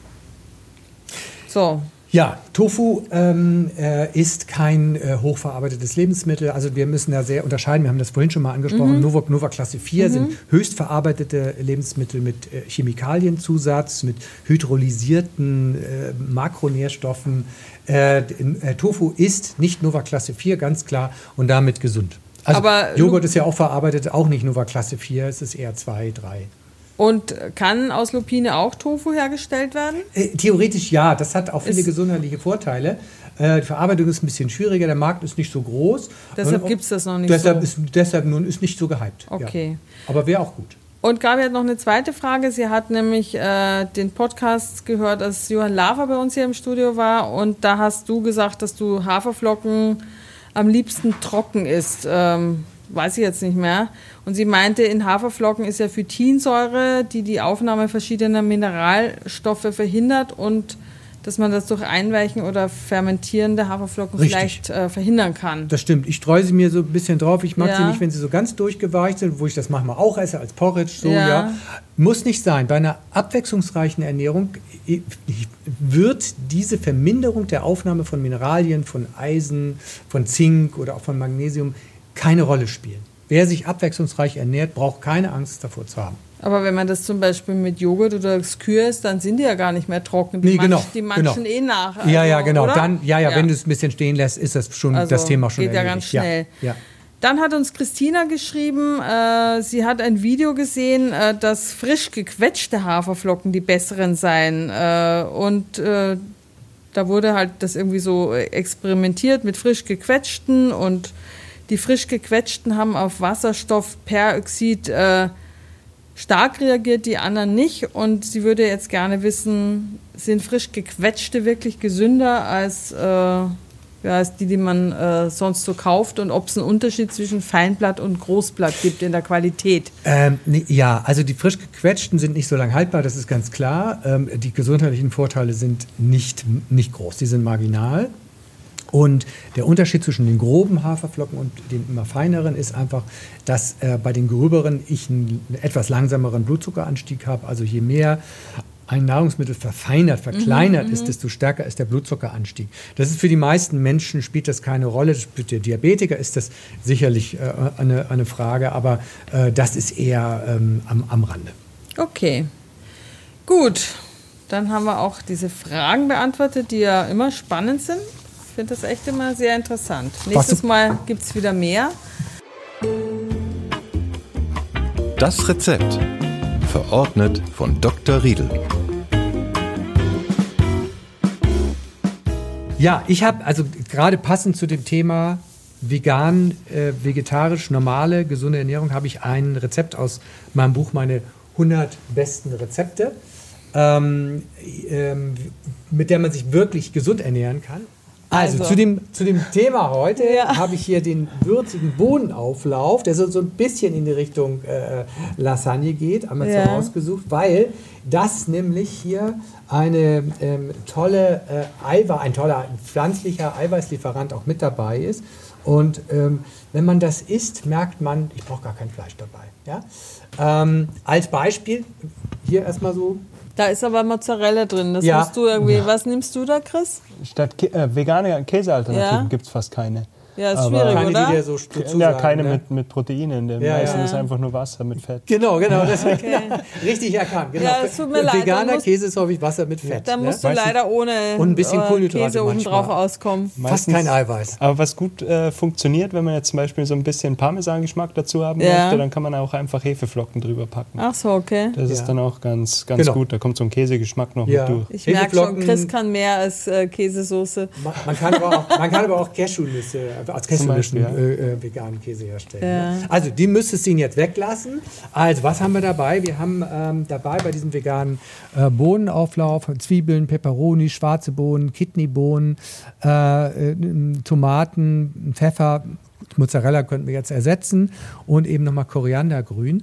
So. Ja, Tofu ist kein hochverarbeitetes Lebensmittel. Also wir müssen da sehr unterscheiden. Wir haben das vorhin schon mal angesprochen. Nova Klasse 4 sind höchst verarbeitete Lebensmittel mit Chemikalienzusatz, mit hydrolysierten Makronährstoffen. Tofu ist nicht Nova Klasse 4, ganz klar, und damit gesund. Also aber Joghurt ist ja auch verarbeitet, auch nicht Nova Klasse 4, es ist eher 2, 3. Und kann aus Lupine auch Tofu hergestellt werden? Theoretisch ja, das hat auch viele gesundheitliche Vorteile. Die Verarbeitung ist ein bisschen schwieriger, der Markt ist nicht so groß. Deshalb gibt es das noch nicht Deshalb nun ist nicht so gehypt. Okay. Ja. Aber wäre auch gut. Und Gabi hat noch eine zweite Frage. Sie hat nämlich den Podcast gehört, als Johann Lafer bei uns hier im Studio war. Und da hast du gesagt, dass du Haferflocken am liebsten trocken isst. Weiß ich jetzt nicht mehr. Und sie meinte, in Haferflocken ist ja Phytinsäure, die die Aufnahme verschiedener Mineralstoffe verhindert und dass man das durch Einweichen oder Fermentieren der Haferflocken vielleicht verhindern kann. Das stimmt. Ich streue sie mir so ein bisschen drauf. Ich mag sie nicht, wenn sie so ganz durchgeweicht sind, wo ich das manchmal auch esse, als Porridge. So, ja. Muss nicht sein. Bei einer abwechslungsreichen Ernährung wird diese Verminderung der Aufnahme von Mineralien, von Eisen, von Zink oder auch von Magnesium keine Rolle spielen. Wer sich abwechslungsreich ernährt, braucht keine Angst davor zu haben. Aber wenn man das zum Beispiel mit Joghurt oder Skür isst, dann sind die ja gar nicht mehr trocken. Die manchen eh nach. Also, genau. Oder? Dann, wenn du es ein bisschen stehen lässt, ist das schon das Thema schon geht erledigt. Ja ganz schnell. Ja. Dann hat uns Christina geschrieben, sie hat ein Video gesehen, dass frisch gequetschte Haferflocken die besseren seien. Da wurde halt das irgendwie so experimentiert mit frisch gequetschten und die frisch gequetschten haben auf Wasserstoffperoxid stark reagiert, die anderen nicht. Und sie würde jetzt gerne wissen, sind frisch gequetschte wirklich gesünder als die man sonst so kauft? Und ob es einen Unterschied zwischen Feinblatt und Großblatt gibt in der Qualität? Also die frisch gequetschten sind nicht so lange haltbar, das ist ganz klar. Die gesundheitlichen Vorteile sind nicht groß, die sind marginal. Und der Unterschied zwischen den groben Haferflocken und den immer feineren ist einfach, dass bei den gröberen ich einen etwas langsameren Blutzuckeranstieg habe. Also je mehr ein Nahrungsmittel verkleinert ist, desto stärker ist der Blutzuckeranstieg. Das ist für die meisten Menschen, spielt das keine Rolle. Für die Diabetiker ist das sicherlich eine Frage, aber das ist eher am Rande. Okay, gut. Dann haben wir auch diese Fragen beantwortet, die ja immer spannend sind. Ich finde das echt immer sehr interessant. Nächstes Mal gibt es wieder mehr. Das Rezept. Verordnet von Dr. Riedl. Ja, ich habe also gerade passend zu dem Thema vegan, vegetarisch, normale, gesunde Ernährung, habe ich ein Rezept aus meinem Buch, meine 100 besten Rezepte, mit der man sich wirklich gesund ernähren kann. Also zu dem Thema heute habe ich hier den würzigen Bohnenauflauf, der so ein bisschen in die Richtung Lasagne geht, haben wir jetzt rausgesucht, weil das nämlich hier ein toller pflanzlicher Eiweißlieferant auch mit dabei ist. Und wenn man das isst, merkt man, ich brauche gar kein Fleisch dabei. Ja? Als Beispiel, hier erstmal so. Da ist aber Mozzarella drin, das musst du irgendwie, was nimmst du da, Chris? Statt vegane Käsealternativen gibt es fast keine. Ja, ist schwierig, keine, oder? Die dir so ja, keine mit Proteinen. Der meisten ist einfach nur Wasser mit Fett. Genau. Das richtig erkannt. Genau. Ja, es tut mir leid. Veganer Käse ist häufig Wasser mit Fett. Da musst du leider ohne und ein bisschen Kohlenhydrate Käse oben drauf auskommen. Fast kein Eiweiß. Aber was gut funktioniert, wenn man jetzt zum Beispiel so ein bisschen Parmesan-Geschmack dazu haben möchte, dann kann man auch einfach Hefeflocken drüber packen. Ach so, okay. Das ist dann auch ganz gut. Da kommt so ein Käsegeschmack noch mit durch. Ich merke schon, Chris kann mehr als Käsesoße. Man kann aber auch Cashewnüsse als Kesselwischen veganen Käse herstellen. Ja. Also die müsstest du ihn jetzt weglassen. Also was haben wir dabei? Wir haben dabei bei diesem veganen Bohnenauflauf Zwiebeln, Peperoni, schwarze Bohnen, Kidneybohnen, Tomaten, Pfeffer, Mozzarella könnten wir jetzt ersetzen und eben nochmal Koriandergrün.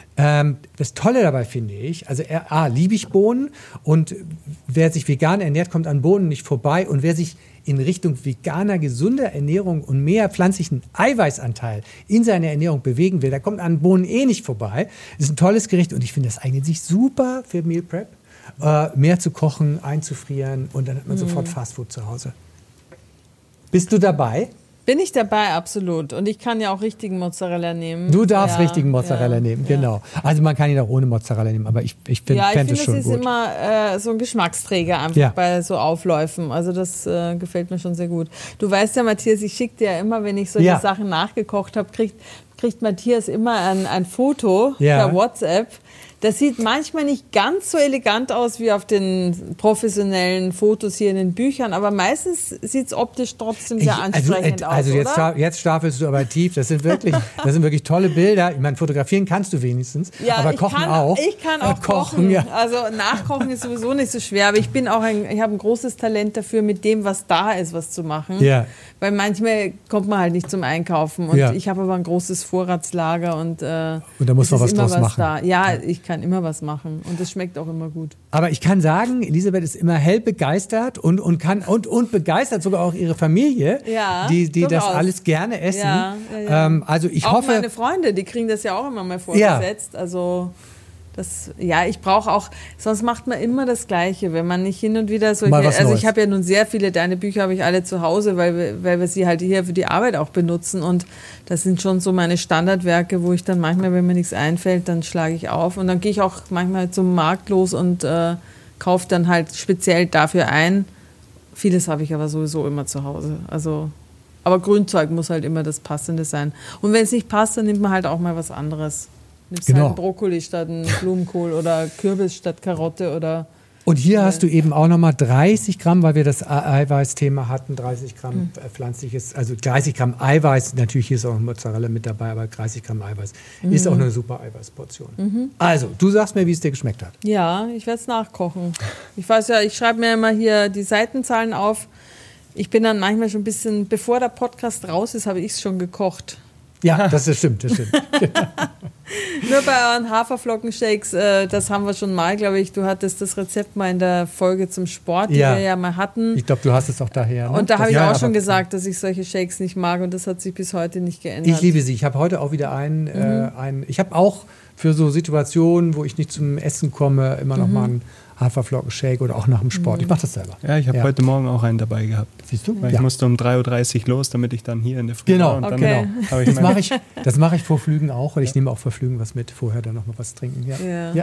Das Tolle dabei finde ich, also liebe ich Bohnen und wer sich vegan ernährt, kommt an Bohnen nicht vorbei und wer sich in Richtung veganer, gesunder Ernährung und mehr pflanzlichen Eiweißanteil in seiner Ernährung bewegen will, der kommt an Bohnen nicht vorbei. Das ist ein tolles Gericht und ich finde, das eignet sich super für Meal Prep, mehr zu kochen, einzufrieren und dann hat man sofort Fastfood zu Hause. Bist du dabei? Bin ich dabei, absolut. Und ich kann ja auch richtigen Mozzarella nehmen. Du darfst richtigen Mozzarella nehmen, genau. Also man kann ihn auch ohne Mozzarella nehmen, aber ich finde es schon gut. Das ist immer so ein Geschmacksträger einfach bei so Aufläufen. Also das gefällt mir schon sehr gut. Du weißt ja, Matthias, ich schicke dir ja immer, wenn ich solche Sachen nachgekocht habe, kriegt Matthias immer ein Foto per WhatsApp. Das sieht manchmal nicht ganz so elegant aus wie auf den professionellen Fotos hier in den Büchern, aber meistens sieht es optisch trotzdem sehr ansprechend aus, also jetzt stapelst du aber tief. Das sind wirklich tolle Bilder. Ich meine, fotografieren kannst du wenigstens, aber kochen auch. Ich kann auch kochen. Ja. Also nachkochen ist sowieso nicht so schwer, aber ich habe ein großes Talent dafür, mit dem, was da ist, was zu machen. Ja. Weil manchmal kommt man halt nicht zum Einkaufen und ich habe aber ein großes Vorratslager und da muss man was draus machen. Ja, ich kann immer was machen und es schmeckt auch immer gut. Aber ich kann sagen, Elisabeth ist immer hell begeistert und begeistert sogar auch ihre Familie, die das alles gerne essen. Ja. Also ich hoffe, meine Freunde, die kriegen das ja auch immer mal vorgesetzt. Ja. Also ich brauche auch, sonst macht man immer das Gleiche, wenn man nicht hin und wieder ich habe ja nun sehr viele, deine Bücher habe ich alle zu Hause, weil wir sie halt hier für die Arbeit auch benutzen und das sind schon so meine Standardwerke, wo ich dann manchmal, wenn mir nichts einfällt, dann schlage ich auf und dann gehe ich auch manchmal zum Markt los und kaufe dann halt speziell dafür ein. Vieles habe ich aber sowieso immer zu Hause, aber Grünzeug muss halt immer das Passende sein und wenn es nicht passt, dann nimmt man halt auch mal was anderes. Nimmst halt einen Brokkoli statt einen Blumenkohl oder Kürbis statt Karotte oder... Und hier hast du eben auch nochmal 30 Gramm, weil wir das Eiweißthema hatten, 30 Gramm pflanzliches, also 30 Gramm Eiweiß, natürlich hier ist auch Mozzarella mit dabei, aber 30 Gramm Eiweiß ist auch eine super Eiweißportion. Also, du sagst mir, wie es dir geschmeckt hat. Ja, ich werde es nachkochen. Ich weiß ja, ich schreibe mir immer hier die Seitenzahlen auf. Ich bin dann manchmal schon ein bisschen, bevor der Podcast raus ist, habe ich es schon gekocht. Ja, das stimmt. Nur bei euren Haferflockenshakes, das haben wir schon mal, glaube ich. Du hattest das Rezept mal in der Folge zum Sport, die wir ja mal hatten. Ich glaube, du hast es auch daher. Ne? Und da habe ich auch schon gesagt, dass ich solche Shakes nicht mag und das hat sich bis heute nicht geändert. Ich liebe sie. Ich habe heute auch wieder ich habe auch für so Situationen, wo ich nicht zum Essen komme, immer noch mal einen Haferflockenshake oder auch nach dem Sport. Ich mache das selber. Ja, ich habe heute Morgen auch einen dabei gehabt. Siehst du? Weil ich musste um 3.30 Uhr los, damit ich dann hier in der Früh war. Und genau. Das mache ich vor Flügen auch. Oder ich nehme auch vor Flügen was mit. Vorher dann noch mal was trinken. Ja.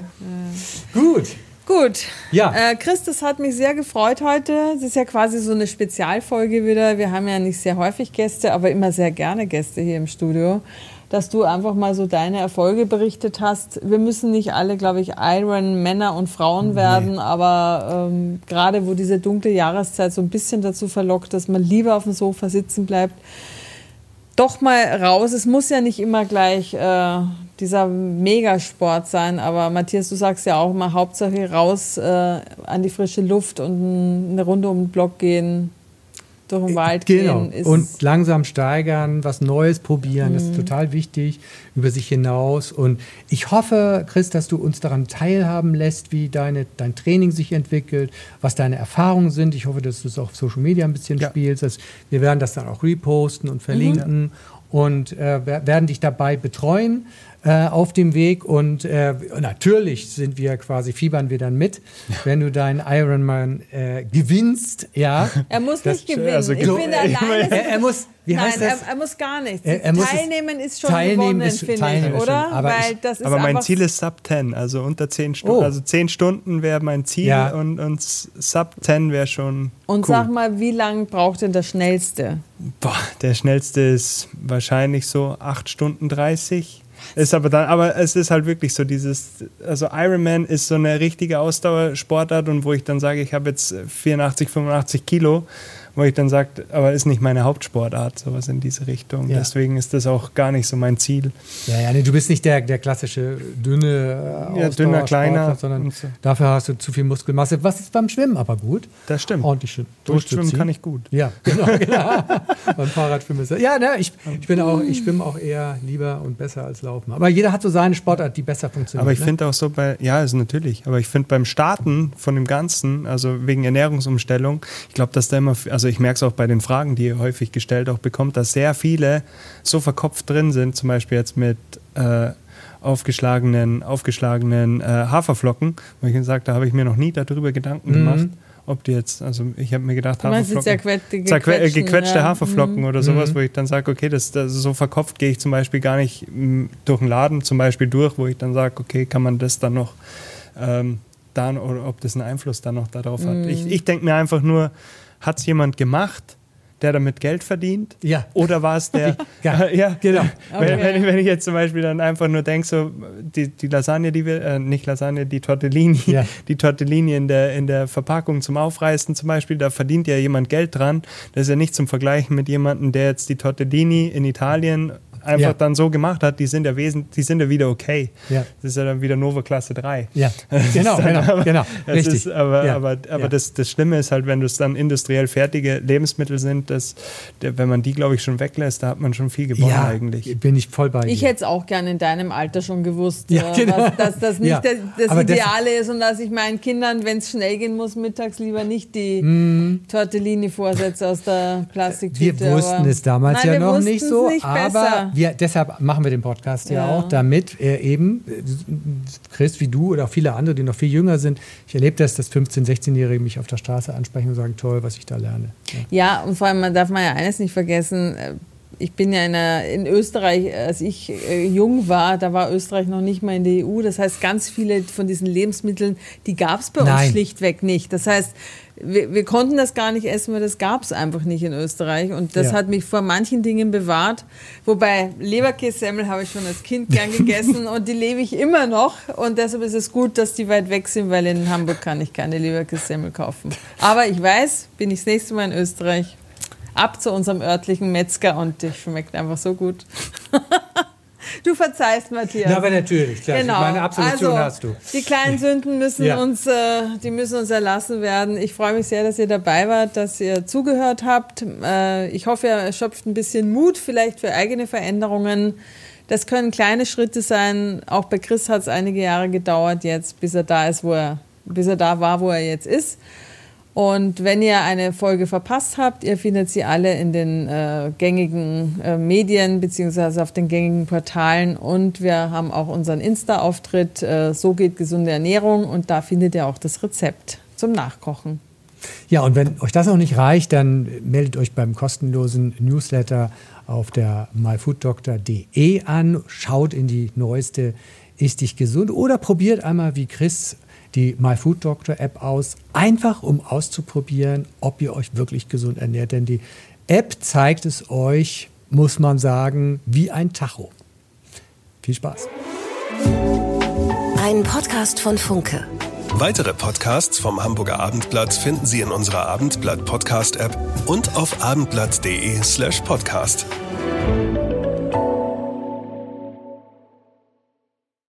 Gut. Ja. Chris, das hat mich sehr gefreut heute. Es ist ja quasi so eine Spezialfolge wieder. Wir haben ja nicht sehr häufig Gäste, aber immer sehr gerne Gäste hier im Studio. Dass du einfach mal so deine Erfolge berichtet hast. Wir müssen nicht alle, glaube ich, Iron Männer und Frauen werden, aber gerade wo diese dunkle Jahreszeit so ein bisschen dazu verlockt, dass man lieber auf dem Sofa sitzen bleibt, doch mal raus. Es muss ja nicht immer gleich dieser Megasport sein, aber Matthias, du sagst ja auch mal, Hauptsache raus an die frische Luft und eine Runde um den Block gehen. Durch den Wald gehen. Und langsam steigern, was Neues probieren, das ist total wichtig, über sich hinaus. Und ich hoffe, Chris, dass du uns daran teilhaben lässt, wie dein Training sich entwickelt, was deine Erfahrungen sind. Ich hoffe, dass du es auch auf Social Media ein bisschen spielst. Wir werden das dann auch reposten und verlinken und werden dich dabei betreuen auf dem Weg. Und natürlich fiebern wir dann mit, wenn du deinen Ironman gewinnst. Ja. Er muss nicht gewinnen. Ich bin alleine. Er muss er muss gar nichts. Teilnehmen ist schon gewonnen, finde ich, oder? Aber mein Ziel ist Sub 10, also unter 10 Stunden. Also 10 Stunden wäre mein Ziel und Sub 10 wäre schon Und cool. Sag mal, wie lange braucht denn der Schnellste? Der Schnellste ist wahrscheinlich so 8 Stunden 30. Aber es ist halt wirklich so also Ironman ist so eine richtige Ausdauersportart und wo ich dann sage, ich habe jetzt 84, 85 Kilo wo ich dann sage, aber ist nicht meine Hauptsportart, sowas in diese Richtung. Ja. Deswegen ist das auch gar nicht so mein Ziel. Ja, nee, du bist nicht der klassische dünner, kleiner, sondern so. Dafür hast du zu viel Muskelmasse. Was ist beim Schwimmen aber gut? Das stimmt. Ordentlich schön. Durchschwimmen kann ich gut. Ja, genau. Beim Fahrradschwimmen ist das. Ja, ne, ich schwimme auch eher lieber und besser als Laufen. Aber jeder hat so seine Sportart, die besser funktioniert. Aber ich finde auch so also natürlich, aber ich finde beim Starten von dem Ganzen, also wegen Ernährungsumstellung, ich glaube, dass da immer, also ich merke es auch bei den Fragen, die ihr häufig gestellt auch bekommt, dass sehr viele so verkopft drin sind, zum Beispiel jetzt mit aufgeschlagenen Haferflocken, wo ich gesagt, da habe ich mir noch nie darüber Gedanken gemacht, ob die jetzt, also ich habe mir gedacht, Haferflocken, gequetschte Haferflocken oder sowas, wo ich dann sage, okay, das so verkopft gehe ich zum Beispiel gar nicht durch den Laden zum Beispiel durch, wo ich dann sage, okay, kann man das dann noch oder ob das einen Einfluss dann noch darauf hat. Ich denke mir einfach nur, hat es jemand gemacht, der damit Geld verdient? Ja. Oder war es der... ja, genau. Okay. Wenn ich jetzt zum Beispiel dann einfach nur denke, so die Lasagne, die wir, nicht Lasagne, die Tortellini, die Tortellini in der Verpackung zum Aufreißen zum Beispiel, da verdient ja jemand Geld dran. Das ist ja nicht zum Vergleichen mit jemandem, der jetzt die Tortellini in Italien einfach dann so gemacht hat, die sind ja wieder okay. Ja. Das ist ja dann wieder Nova Klasse 3. Ja, genau. Richtig. Aber das Schlimme ist halt, wenn das dann industriell fertige Lebensmittel sind, wenn man die, glaube ich, schon weglässt, da hat man schon viel gewonnen eigentlich. Bin ich voll bei dir. Ich hätte es auch gerne in deinem Alter schon gewusst, genau. dass das nicht das Ideale ist und dass ich meinen Kindern, wenn es schnell gehen muss, mittags lieber nicht die Tortellini vorsetze aus der Plastiktüte. Wir wussten es damals ja noch nicht so, aber besser. Deshalb machen wir den Podcast ja auch, damit eben Chris wie du oder auch viele andere, die noch viel jünger sind, ich erlebe das, dass 15-, 16-Jährige mich auf der Straße ansprechen und sagen, toll, was ich da lerne. Ja, und vor allem darf man ja eines nicht vergessen, ich bin ja in Österreich, als ich jung war, da war Österreich noch nicht mal in der EU. Das heißt, ganz viele von diesen Lebensmitteln, die gab es bei uns schlichtweg nicht. Das heißt, wir konnten das gar nicht essen, weil das gab es einfach nicht in Österreich. Und das hat mich vor manchen Dingen bewahrt. Wobei Leberkässemmel habe ich schon als Kind gern gegessen und die lebe ich immer noch. Und deshalb ist es gut, dass die weit weg sind, weil in Hamburg kann ich keine Leberkässemmel kaufen. Aber ich weiß, bin ich das nächste Mal in Österreich, ab zu unserem örtlichen Metzger und die schmeckt einfach so gut. Du verzeihst, Matthias. Ja, aber natürlich, klar. Genau. Meine Absolution hast du. Die kleinen Sünden müssen uns erlassen werden. Ich freue mich sehr, dass ihr dabei wart, dass ihr zugehört habt. Ich hoffe, ihr schöpft ein bisschen Mut vielleicht für eigene Veränderungen. Das können kleine Schritte sein. Auch bei Chris hat es einige Jahre gedauert jetzt, bis er da war, wo er jetzt ist. Und wenn ihr eine Folge verpasst habt, ihr findet sie alle in den gängigen Medien beziehungsweise auf den gängigen Portalen und wir haben auch unseren Insta-Auftritt, so geht gesunde Ernährung und da findet ihr auch das Rezept zum Nachkochen. Ja, und wenn euch das noch nicht reicht, dann meldet euch beim kostenlosen Newsletter auf der myfooddoctor.de an, schaut in die neueste Ist dich gesund oder probiert einmal wie Chris die MyFoodDoctor-App aus, einfach um auszuprobieren, ob ihr euch wirklich gesund ernährt. Denn die App zeigt es euch, muss man sagen, wie ein Tacho. Viel Spaß. Ein Podcast von Funke. Weitere Podcasts vom Hamburger Abendblatt finden Sie in unserer Abendblatt-Podcast-App und auf abendblatt.de/podcast.